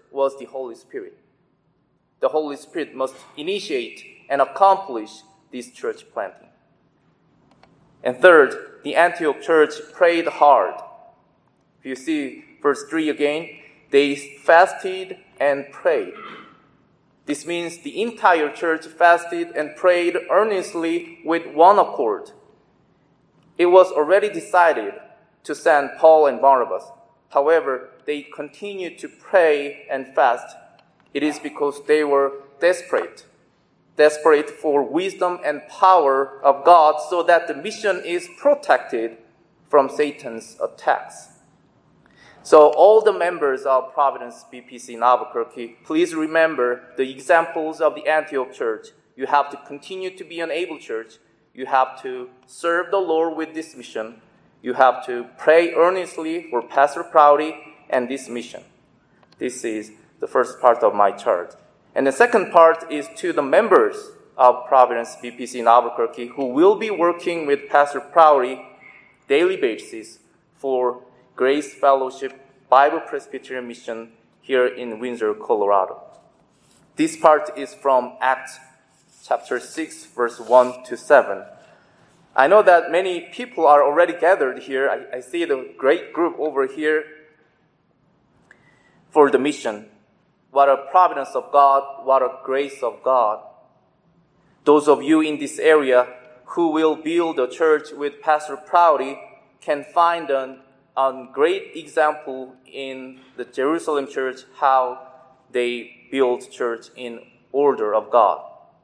was the Holy Spirit. The Holy Spirit must initiate and accomplish this church planting. And third, the Antioch church prayed hard. If you see verse three again, they fasted and prayed. This means the entire church fasted and prayed earnestly with one accord. It was already decided to send Paul and Barnabas. However, they continued to pray and fast. It is because they were desperate. Desperate for wisdom and power of God so that the mission is protected from Satan's attacks. So all the members of Providence B P C in Albuquerque, please remember the examples of the Antioch church. You have to continue to be an able church. You have to serve the Lord with this mission. You have to pray earnestly for Pastor Prouty and this mission. This is the first part of my chart. And the second part is to the members of Providence B P C in Albuquerque who will be working with Pastor Prouty daily basis for Grace Fellowship Bible Presbyterian Mission here in Windsor, Colorado. This part is from Acts chapter six, verse one to seven. I know that many people are already gathered here. I, I see the great group over here for the mission. What a providence of God, what a grace of God. Those of you in this area who will build a church with Pastor Prouty can find an a great example in the Jerusalem church how they built church in order of God.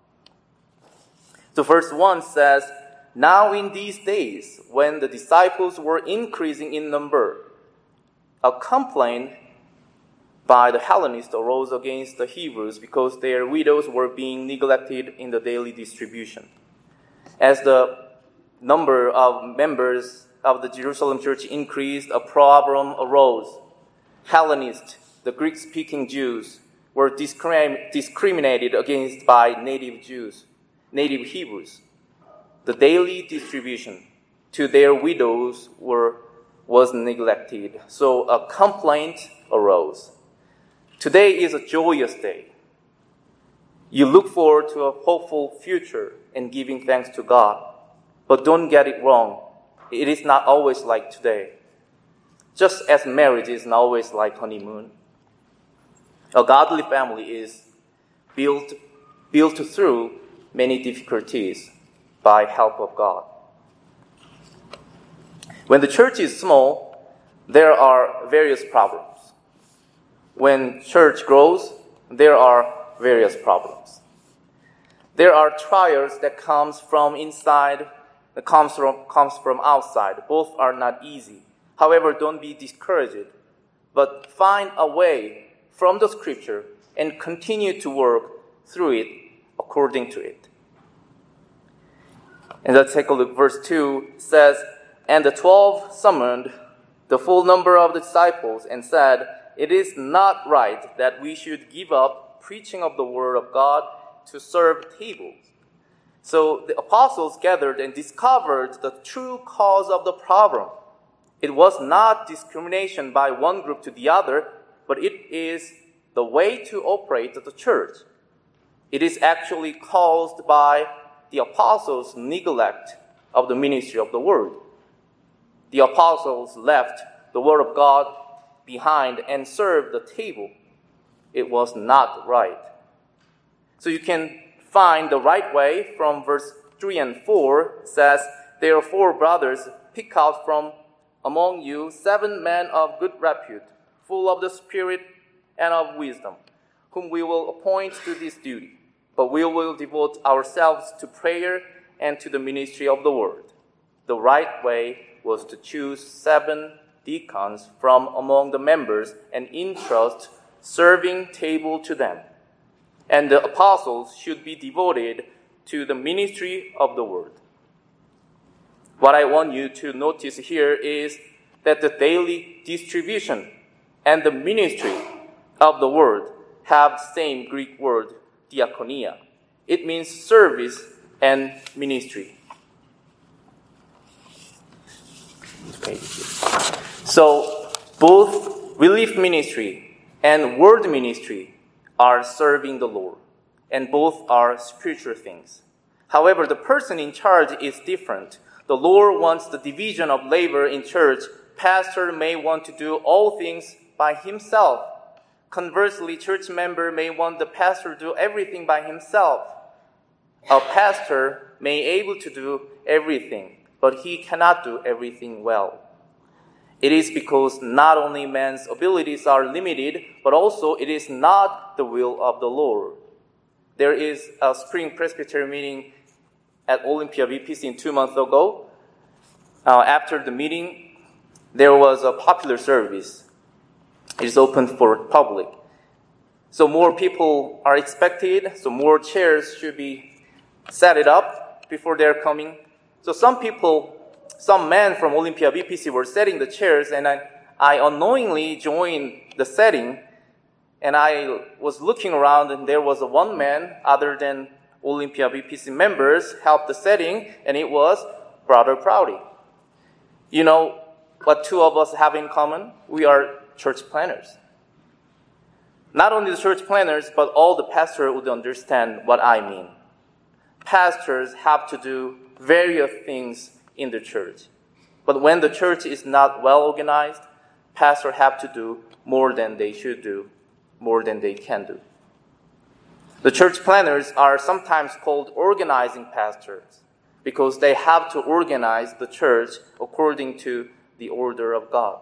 So verse one says, now in these days, when the disciples were increasing in number, a complaint by the Hellenists arose against the Hebrews because their widows were being neglected in the daily distribution. As the number of members of the Jerusalem church increased, a problem arose. Hellenists, the Greek-speaking Jews, were discrim- discriminated against by native Jews, native Hebrews. The daily distribution to their widows were, was neglected, so a complaint arose. Today is a joyous day. You look forward to a hopeful future and giving thanks to God. But don't get it wrong. It is not always like today. Just as marriage is not always like honeymoon. A godly family is built, built through many difficulties by help of God. When the church is small, there are various problems. When church grows, there are various problems. There are trials that comes from inside, that comes from, comes from outside. Both are not easy. However, don't be discouraged, but find a way from the scripture and continue to work through it according to it. And let's take a look. Verse two says, and the twelve summoned the full number of the disciples and said, it is not right that we should give up preaching of the word of God to serve tables. So the apostles gathered and discovered the true cause of the problem. It was not discrimination by one group to the other, but it is the way to operate the church. It is actually caused by the apostles' neglect of the ministry of the word. The apostles left the word of God behind and served the table. It was not right. So you can find the right way from verse three and four. It says, therefore, brothers, pick out from among you seven men of good repute, full of the Spirit and of wisdom, whom we will appoint to this duty. But we will devote ourselves to prayer and to the ministry of the word. The right way was to choose seven deacons from among the members and entrust serving table to them. And the apostles should be devoted to the ministry of the word. What I want you to notice here is that the daily distribution and the ministry of the word have the same Greek word, diakonia. It means service and ministry. So both relief ministry and word ministry are serving the Lord, and both are spiritual things. However, the person in charge is different. The Lord wants the division of labor in church. Pastor may want to do all things by himself. Conversely, church member may want the pastor to do everything by himself. A pastor may be able to do everything, but he cannot do everything well. It is because not only man's abilities are limited, but also it is not the will of the Lord. There is a spring Presbyterian meeting at Olympia B P C in two months ago. Uh, after the meeting, there was a popular service. It is open for public. So more people are expected, so more chairs should be set it up before they're coming. So some people, some men from Olympia B P C were setting the chairs, and I, I unknowingly joined the setting, and I was looking around, and there was a one man other than Olympia B P C members helped the setting, and it was Brother Prouty. You know what two of us have in common? We are church planners. Not only the church planners, but all the pastors would understand what I mean. Pastors have to do various things in the church. But when the church is not well organized, pastors have to do more than they should do, more than they can do. The church planners are sometimes called organizing pastors because they have to organize the church according to the order of God.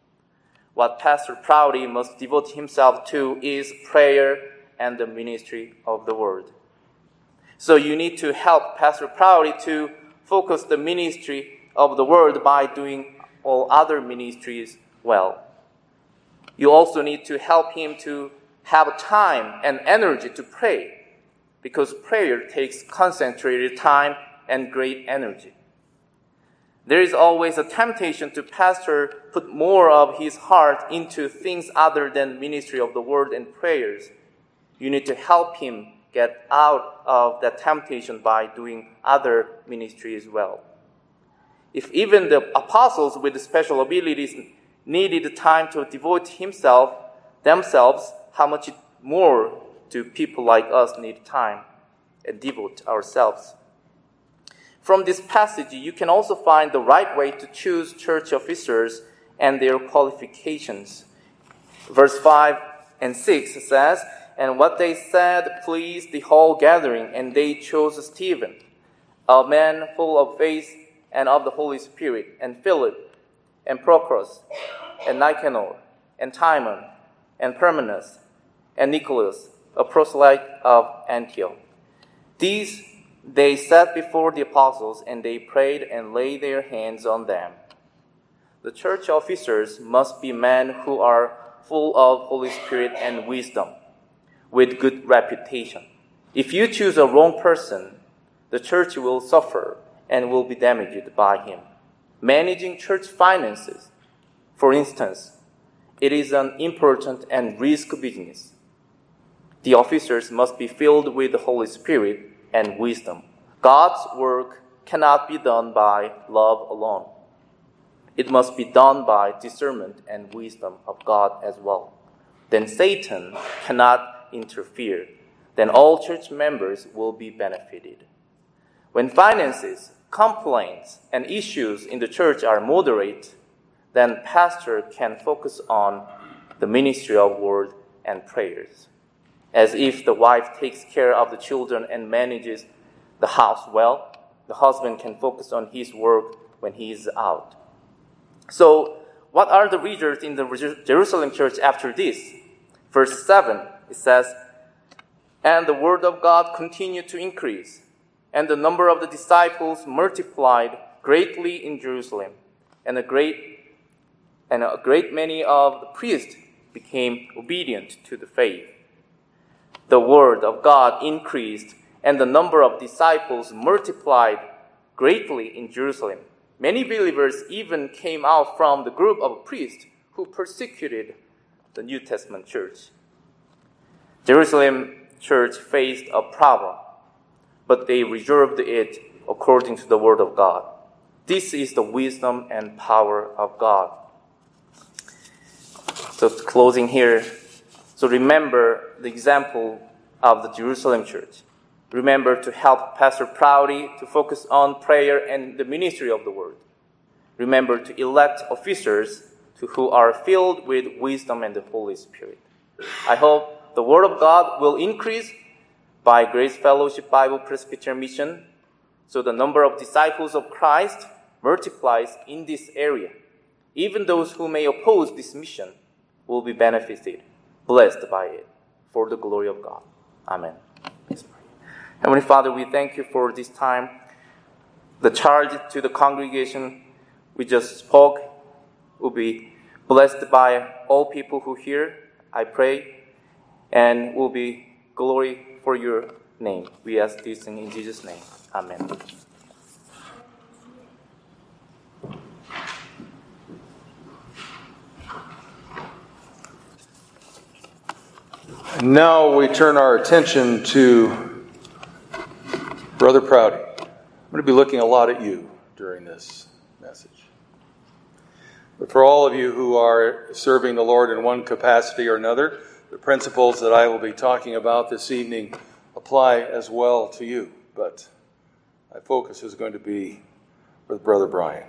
What Pastor Prouty must devote himself to is prayer and the ministry of the word. So you need to help Pastor Prouty to focus the ministry of the word by doing all other ministries well. You also need to help him to have time and energy to pray, because prayer takes concentrated time and great energy. There is always a temptation to pastor put more of his heart into things other than ministry of the word and prayers. You need to help him get out of that temptation by doing other ministry as well. If even the apostles with special abilities needed time to devote himself, themselves, how much more do people like us need time and devote ourselves? From this passage, you can also find the right way to choose church officers and their qualifications. Verse five and six says, "And what they said pleased the whole gathering, and they chose Stephen, a man full of faith and of the Holy Spirit, and Philip, and Prochorus, and Nicanor, and Timon, and Parmenas, and Nicholas, a proselyte of Antioch. These they set before the apostles, and they prayed and laid their hands on them." The church officers must be men who are full of Holy Spirit and wisdom, with good reputation. If you choose a wrong person, the church will suffer and will be damaged by him. Managing church finances, for instance, it is an important and risky business. The officers must be filled with the Holy Spirit and wisdom. God's work cannot be done by love alone. It must be done by discernment and wisdom of God as well. Then Satan cannot interfere. Then all church members will be benefited. When finances, complaints, and issues in the church are moderate, then pastor can focus on the ministry of word and prayers. As if the wife takes care of the children and manages the house well, the husband can focus on his work when he is out. So, what are the results in the Jerusalem church after this? Verse seven, it says, "And the word of God continued to increase, and the number of the disciples multiplied greatly in Jerusalem, and a great and a great many of the priests became obedient to the faith." The word of God increased, and the number of disciples multiplied greatly in Jerusalem. Many believers even came out from the group of priests who persecuted the New Testament church. Jerusalem church faced a problem, but they resolved it according to the word of God. This is the wisdom and power of God. So closing here, So remember the example of the Jerusalem church. Remember to help Pastor Prouty to focus on prayer and the ministry of the word. Remember to elect officers to who are filled with wisdom and the Holy Spirit. I hope the Word of God will increase by Grace Fellowship Bible Presbyterian Mission, so the number of disciples of Christ multiplies in this area. Even those who may oppose this mission will be benefited, blessed by it, for the glory of God. Amen. Let's pray. Heavenly Father, we thank you for this time. The charge to the congregation we just spoke will be blessed by all people who hear, I pray, and will be glory for your name. We ask this in Jesus' name. Amen. Now we turn our attention to Brother Prouty. I'm going to be looking a lot at you during this message. But for all of you who are serving the Lord in one capacity or another, the principles that I will be talking about this evening apply as well to you. But my focus is going to be with Brother Brian.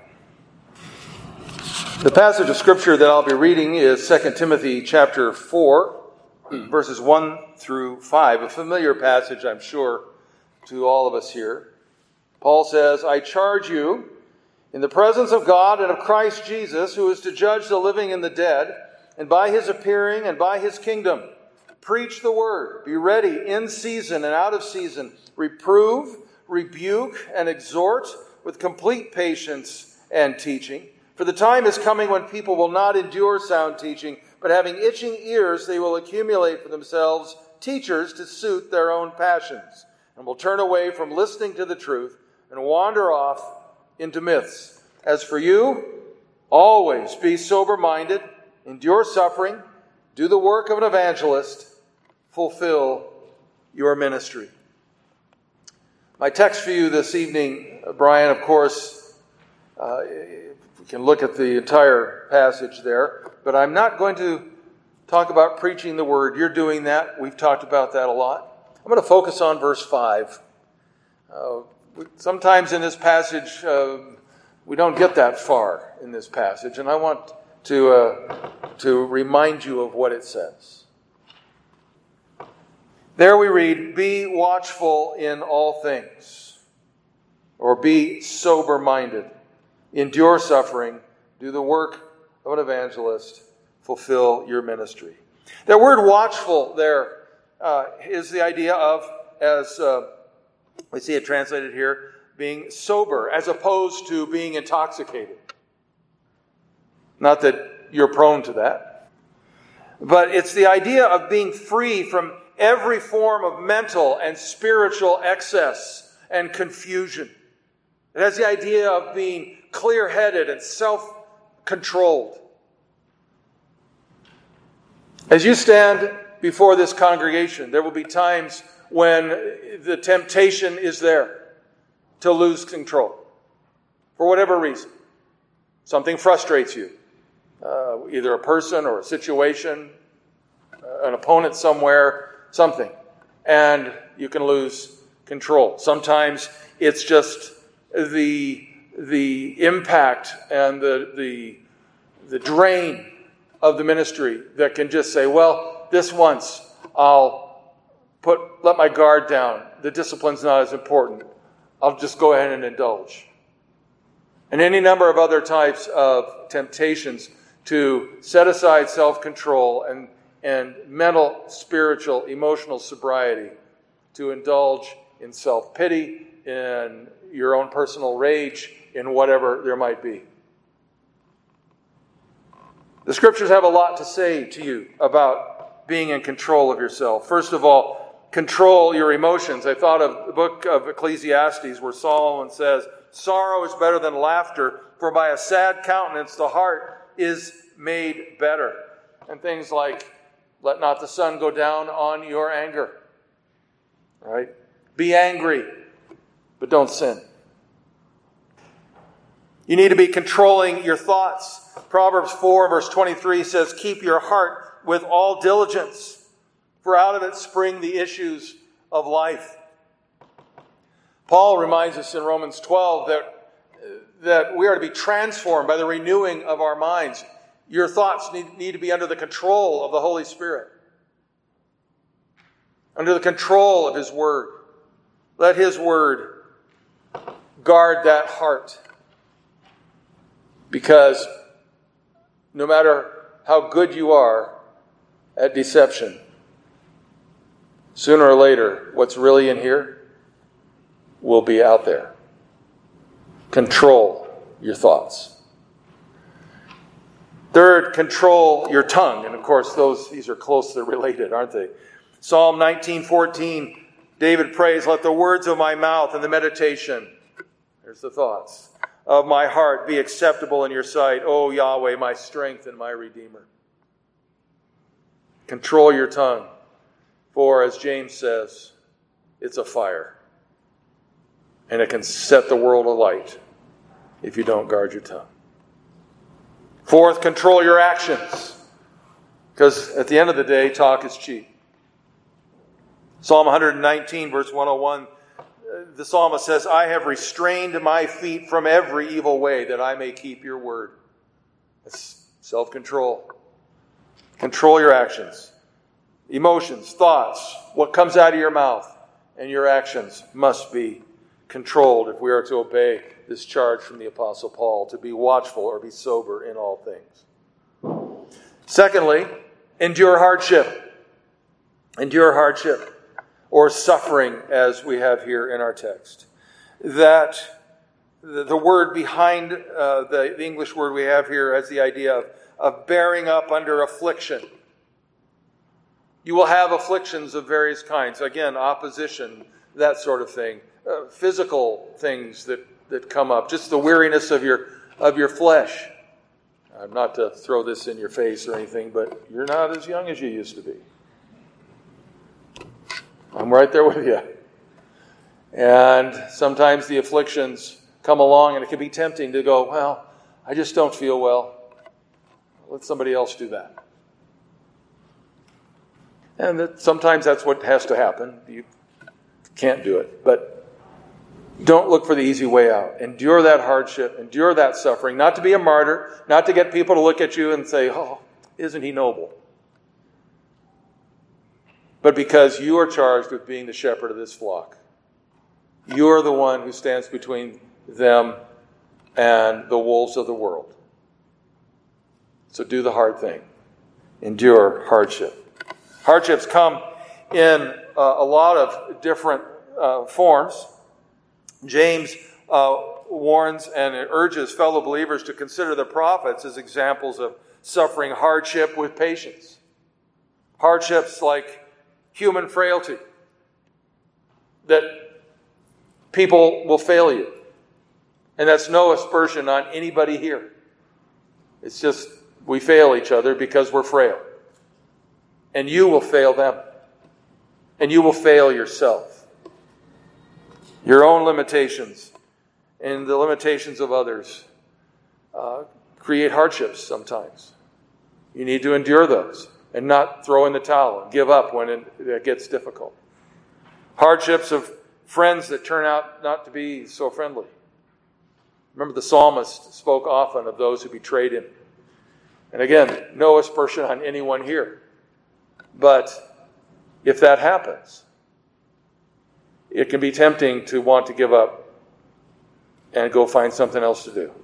The passage of Scripture that I'll be reading is Second Timothy chapter four, verses one through five, a familiar passage, I'm sure, to all of us here. Paul says, I charge you, in the presence of God and of Christ Jesus, who is to judge the living and the dead, and by his appearing and by his kingdom, preach the word, be ready in season and out of season, reprove, rebuke, and exhort with complete patience and teaching. For the time is coming when people will not endure sound teaching, but having itching ears, they will accumulate for themselves teachers to suit their own passions, and will turn away from listening to the truth and wander off into myths. As for you, always be sober-minded, endure suffering, do the work of an evangelist, fulfill your ministry. My text for you this evening, Brian, of course, uh, we can look at the entire passage there, but I'm not going to talk about preaching the word. You're doing that. We've talked about that a lot. I'm going to focus on verse five. Uh, sometimes in this passage, uh, we don't get that far in this passage, and I want to uh, to remind you of what it says. There we read, be watchful in all things, or be sober-minded, endure suffering, do the work of an evangelist, fulfill your ministry. The word watchful there uh, is the idea of, as uh, we see it translated here, being sober, as opposed to being intoxicated. Not that you're prone to that. But it's the idea of being free from every form of mental and spiritual excess and confusion. It has the idea of being clear-headed and self-controlled. As you stand before this congregation, there will be times when the temptation is there to lose control. For whatever reason. Something frustrates you. Uh, either a person or a situation, uh, an opponent somewhere, something. And you can lose control. Sometimes it's just the, the impact and the, the, the drain of the ministry that can just say, well, this once I'll put let my guard down. The discipline's not as important. I'll just go ahead and indulge. And any number of other types of temptations to set aside self-control and, and mental, spiritual, emotional sobriety, to indulge in self-pity, in your own personal rage, in whatever there might be. The Scriptures have a lot to say to you about being in control of yourself. First of all, control your emotions. I thought of the book of Ecclesiastes where Solomon says, sorrow is better than laughter, for by a sad countenance the heart is made better. And things like, let not the sun go down on your anger. Right? Be angry, but don't sin. You need to be controlling your thoughts. Proverbs four, verse twenty-three says, keep your heart with all diligence, For out of it spring the issues of life. Paul reminds us in Romans twelve that, that we are to be transformed by the renewing of our minds. Your thoughts need, need to be under the control of the Holy Spirit, under the control of His Word. Let His Word guard that heart, because no matter how good you are at deception, sooner or later, what's really in here will be out there. Control your thoughts. Third, control your tongue. And of course, those these are closely related, aren't they? Psalm nineteen fourteen, David prays, "Let the words of my mouth and the meditation," there's the thoughts, "of my heart be acceptable in your sight, O Yahweh, my strength and my Redeemer." Control your tongue, for as James says, it's a fire. And it can set the world alight if you don't guard your tongue. Fourth, control your actions. Because at the end of the day, talk is cheap. Psalm one nineteen, verse one oh one, the psalmist says, "I have restrained my feet from every evil way, that I may keep your word." That's self-control. Control your actions. Emotions, thoughts, what comes out of your mouth, and your actions must be controlled if we are to obey this charge from the Apostle Paul, to be watchful or be sober in all things. Secondly, endure hardship. Endure hardship, or suffering, as we have here in our text. That the, the word behind uh, the, the English word we have here has the idea of, of bearing up under affliction. You will have afflictions of various kinds. Again, opposition, that sort of thing. Uh, physical things that, that come up. Just the weariness of your of your flesh. Uh, not to throw this in your face or anything, but you're not as young as you used to be. I'm right there with you. And sometimes the afflictions come along and it can be tempting to go, well, I just don't feel well. Let somebody else do that. And that sometimes that's what has to happen. You can't do it. But don't look for the easy way out. Endure that hardship. Endure that suffering. Not to be a martyr. Not to get people to look at you and say, oh, isn't he noble? But because you are charged with being the shepherd of this flock. You are the one who stands between them and the wolves of the world. So do the hard thing. Endure hardship. Hardships come in uh, a lot of different uh, forms. James uh, warns and urges fellow believers to consider the prophets as examples of suffering hardship with patience. Hardships like human frailty, that people will fail you. And that's no aspersion on anybody here. It's just we fail each other because we're frail. And you will fail them. And you will fail yourself. Your own limitations and the limitations of others uh, create hardships sometimes. You need to endure those and not throw in the towel and give up when it, it gets difficult. Hardships of friends that turn out not to be so friendly. Remember, the psalmist spoke often of those who betrayed him. And again, no aspersion on anyone here. But if that happens, it can be tempting to want to give up and go find something else to do.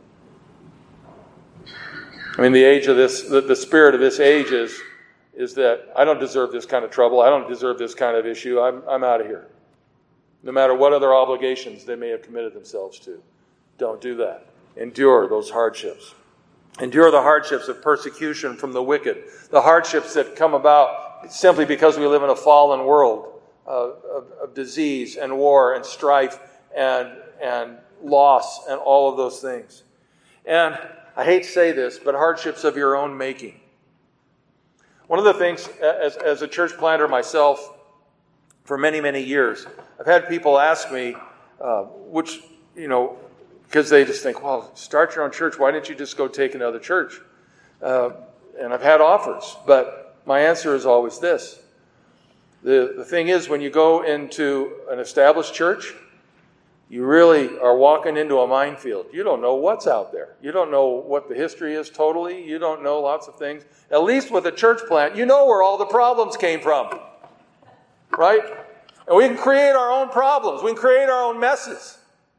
I mean, the age of this, the, the spirit of this age is, is that I don't deserve this kind of trouble. I don't deserve this kind of issue. I'm, I'm out of here. No matter what other obligations they may have committed themselves to. Don't do that. Endure those hardships. Endure the hardships of persecution from the wicked. The hardships that come about simply because we live in a fallen world. Of, of, of disease and war and strife and, and loss and all of those things. And I hate to say this, but hardships of your own making. One of the things, as, as a church planter myself, for many, many years, I've had people ask me, uh, which, you know, because they just think, well, start your own church. Why didn't you just go take another church? Uh, and I've had offers, but my answer is always this. The, the thing is, when you go into an established church, you really are walking into a minefield. You don't know what's out there. You don't know what the history is totally. You don't know lots of things. At least with a church plant, you know where all the problems came from. Right? And we can create our own problems. We can create our own messes.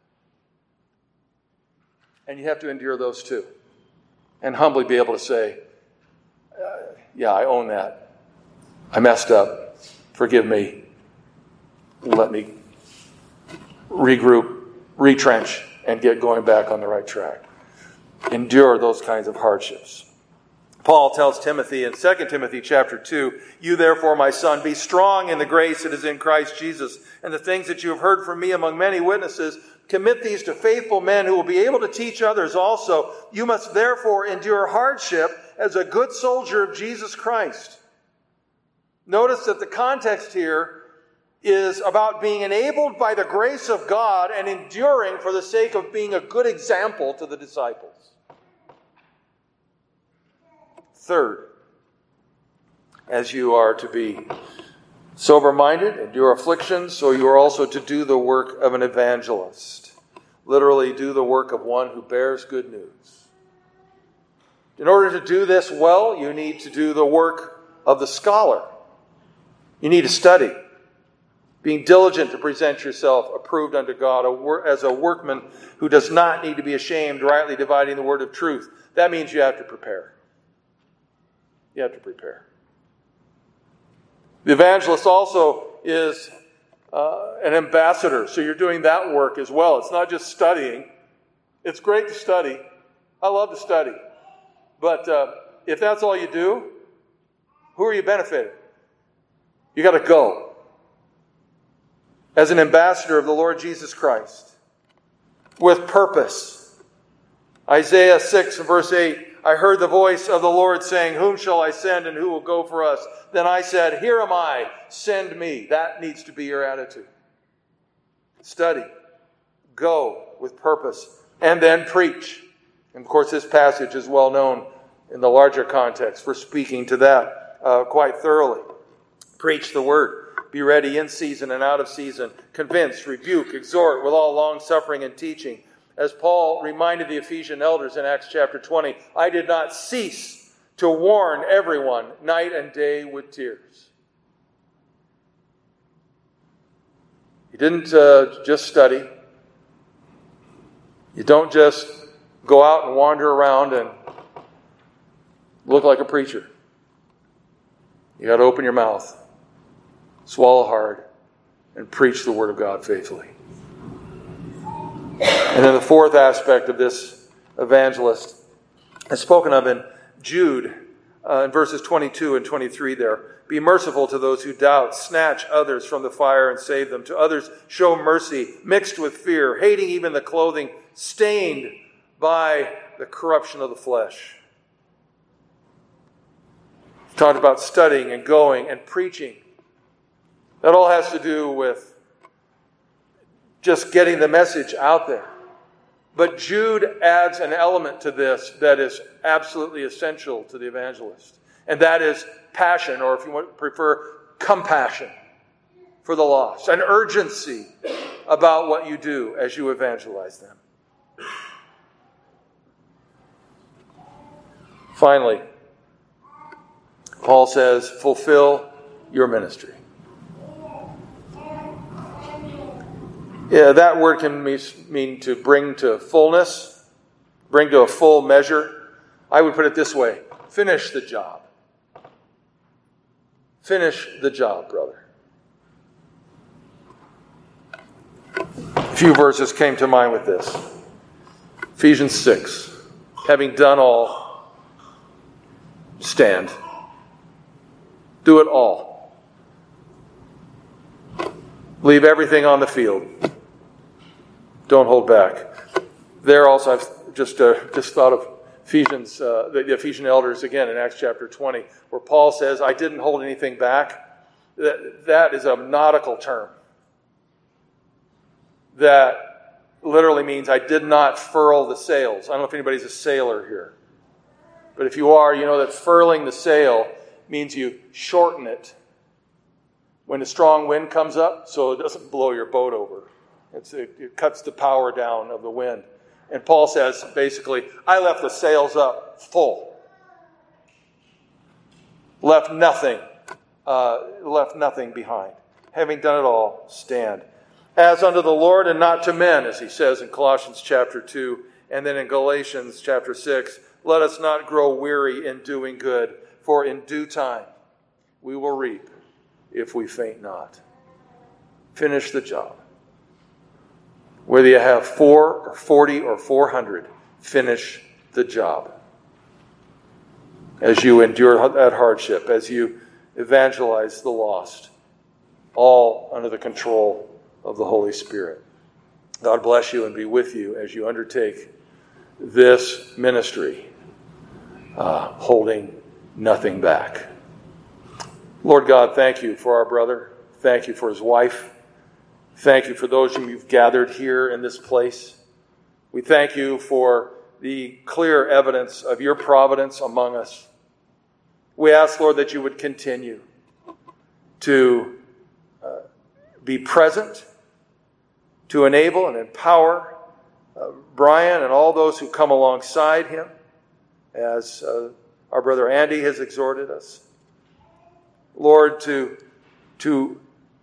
And you have to endure those too. And humbly be able to say, uh, yeah, I own that. I messed up. Forgive me. Let me regroup, retrench, and get going back on the right track. Endure those kinds of hardships. Paul tells Timothy in Second Timothy chapter two, "You therefore, my son, be strong in the grace that is in Christ Jesus, and the things that you have heard from me among many witnesses, commit these to faithful men who will be able to teach others also. You must therefore endure hardship as a good soldier of Jesus Christ." Notice that the context here is about being enabled by the grace of God and enduring for the sake of being a good example to the disciples. Third, as you are to be sober-minded, endure afflictions, so you are also to do the work of an evangelist. Literally, do the work of one who bears good news. In order to do this well, you need to do the work of the scholar. You need to study, being diligent to present yourself approved unto God as a workman who does not need to be ashamed, rightly dividing the word of truth. That means you have to prepare. You have to prepare. The evangelist also is uh, an ambassador, so you're doing that work as well. It's not just studying. It's great to study. I love to study. But uh, if that's all you do, who are you benefiting? You got to go. As an ambassador of the Lord Jesus Christ, with purpose. Isaiah six verse eight, "I heard the voice of the Lord saying, 'Whom shall I send and who will go for us?' Then I said, 'Here am I, send me.'" That needs to be your attitude. Study. Go with purpose. And then preach. And of course, this passage is well known in the larger context for speaking to that uh, quite thoroughly. Preach the word. Be ready in season and out of season. Convince, rebuke, exhort with all long suffering and teaching. As Paul reminded the Ephesian elders in Acts chapter twenty, "I did not cease to warn everyone night and day with tears." You didn't uh, just study. You don't just go out and wander around and look like a preacher. You got to open your mouth, swallow hard, and preach the Word of God faithfully. And then the fourth aspect of this evangelist is spoken of in Jude, uh, in verses twenty-two and twenty-three there. "Be merciful to those who doubt. Snatch others from the fire and save them. To others show mercy, mixed with fear, hating even the clothing stained by the corruption of the flesh." We've talked about studying and going and preaching. That all has to do with just getting the message out there. But Jude adds an element to this that is absolutely essential to the evangelist. And that is passion, or if you want to prefer, compassion for the lost. An urgency about what you do as you evangelize them. Finally, Paul says, fulfill your ministry. Yeah, that word can mean to bring to fullness, bring to a full measure. I would put it this way: finish the job. Finish the job, brother. A few verses came to mind with this. Ephesians six. Having done all, stand. Do it all. Leave everything on the field. Don't hold back. There also, I've just uh, just thought of Ephesians, uh, the, the Ephesian elders again in Acts chapter twenty, where Paul says, "I didn't hold anything back." That, that is a nautical term. That literally means I did not furl the sails. I don't know if anybody's a sailor here. But if you are, you know that furling the sail means you shorten it. when a strong wind comes up so it doesn't blow your boat over. It's, it, it cuts the power down of the wind. And Paul says, basically, I left the sails up full. Left nothing, uh, left nothing behind. Having done it all, stand. As unto the Lord and not to men, as he says in Colossians chapter two, and then in Galatians chapter six, let us not grow weary in doing good, for in due time we will reap if we faint not. Finish the job. Whether you have four or forty or four hundred, finish the job. As you endure that hardship, as you evangelize the lost, all under the control of the Holy Spirit. God bless you and be with you as you undertake this ministry, uh, holding nothing back. Lord God, thank you for our brother. Thank you for his wife. Thank you for those whom you've gathered here in this place. We thank you for the clear evidence of your providence among us. We ask, Lord, that you would continue to uh, be present, to enable and empower uh, Brian and all those who come alongside him, as uh, our brother Andy has exhorted us. Lord, to, to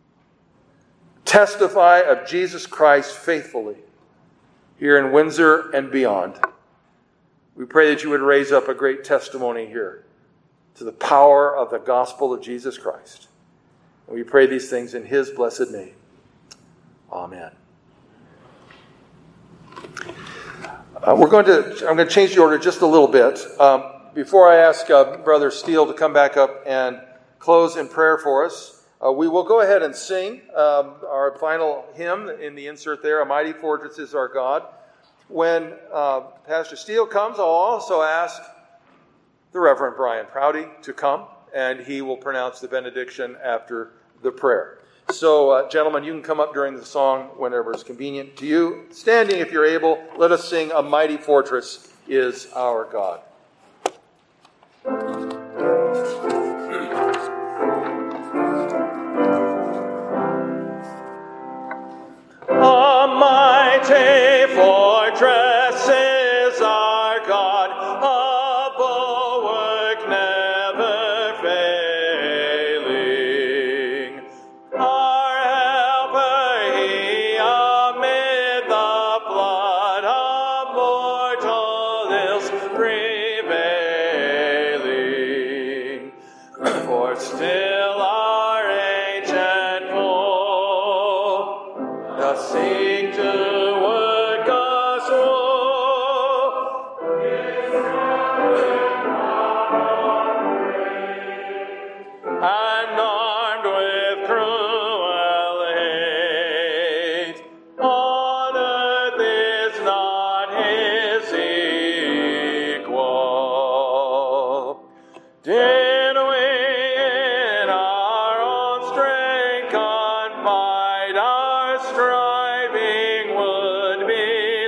testify of Jesus Christ faithfully here in Windsor and beyond. We pray that you would raise up a great testimony here to the power of the gospel of Jesus Christ. And we pray these things in his blessed name. Amen. Uh, we're going to, I'm going to change the order just a little bit. Um, before I ask uh, Brother Steele to come back up and close in prayer for us, uh, we will go ahead and sing um, our final hymn in the insert there, A Mighty Fortress is Our God. When uh, Pastor Steele comes, I'll also ask the Reverend Brian Prouty to come, and he will pronounce the benediction after the prayer. So, uh, gentlemen, you can come up during the song whenever it's convenient to you. Standing, if you're able, let us sing A Mighty Fortress is Our God. A mighty fortress is our God, a bulwark never failing. Our helper he amid the flood of mortal ills prevailing. For still our ancient foe doth seek to work us woe. And armed with cruel hate, on earth is not his equal. Did we in our own strength confide, our striving would be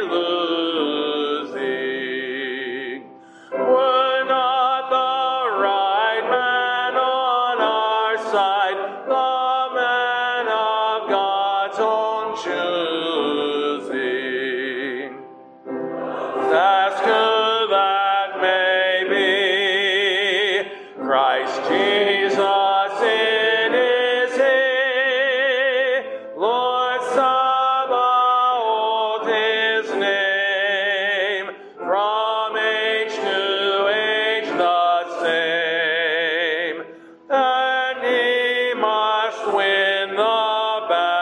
losing. Were not the right man on our side, the man of God's own choosing. Ask who that may be, Christ Jesus it is he, Lord Sabaoth his name, from age to age the same, and he must win the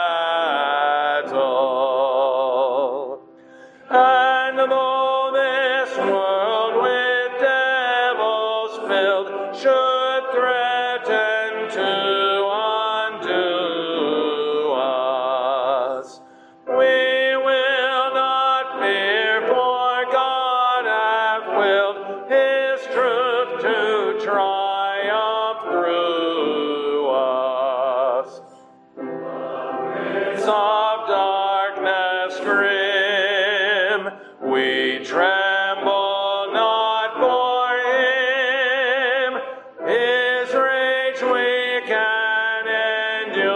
battle. And though this world with devils filled should threaten to undo us, we will not fear, for God hath willed his truth to triumph through us. Midst of darkness grim, we tremble not for him. His rage we can endure.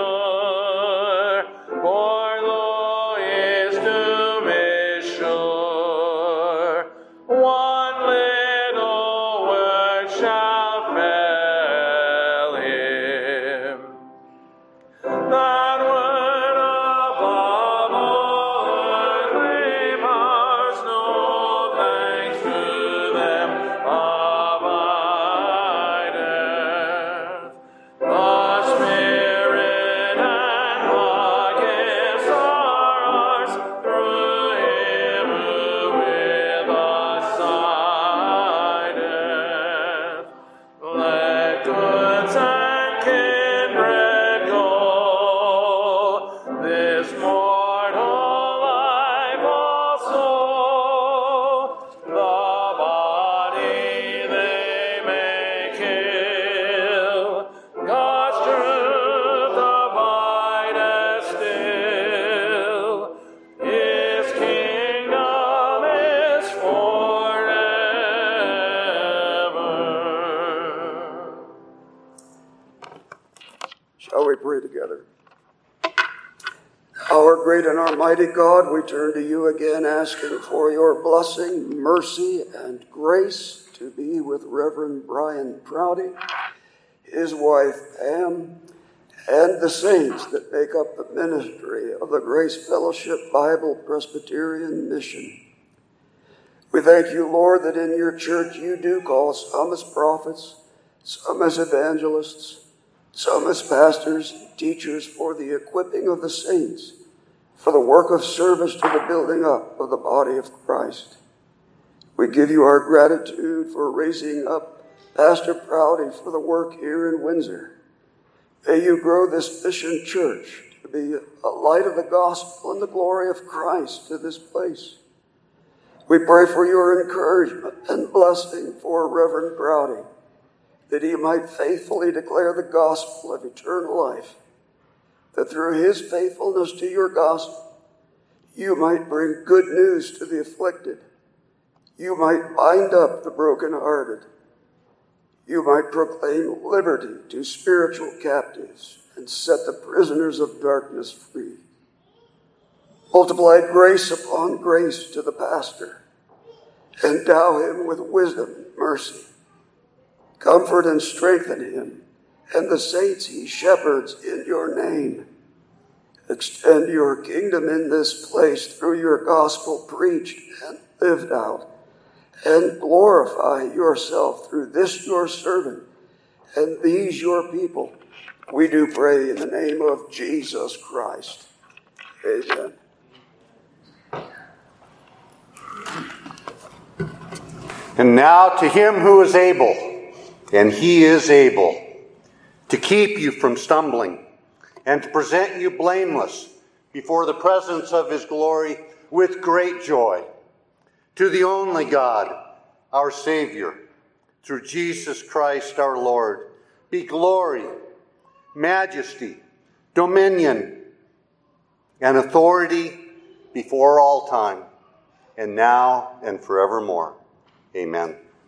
together. Our great and almighty God, we turn to you again, asking for your blessing, mercy, and grace to be with Reverend Brian Prouty, his wife Pam, and the saints that make up the ministry of the Grace Fellowship Bible Presbyterian Mission. We thank you, Lord, that in your church you do call some as prophets, some as evangelists, some as pastors, teachers for the equipping of the saints, for the work of service to the building up of the body of Christ. We give you our gratitude for raising up Pastor Prouty for the work here in Windsor. May you grow this mission church to be a light of the gospel and the glory of Christ to this place. We pray for your encouragement and blessing for Reverend Prouty, that he might faithfully declare the gospel of eternal life, that through his faithfulness to your gospel, you might bring good news to the afflicted. You might bind up the brokenhearted. You might proclaim liberty to spiritual captives and set the prisoners of darkness free. Multiplied grace upon grace to the pastor. Endow him with wisdom and mercy. Comfort and strengthen him and the saints he shepherds in your name. Extend your kingdom in this place through your gospel preached and lived out, and glorify yourself through this your servant and these your people. We do pray in the name of Jesus Christ. Amen. And now to him who is able, and he is able, to keep you from stumbling, and to present you blameless before the presence of his glory with great joy. To the only God, our Savior, through Jesus Christ our Lord, be glory, majesty, dominion, and authority before all time, and now and forevermore. Amen.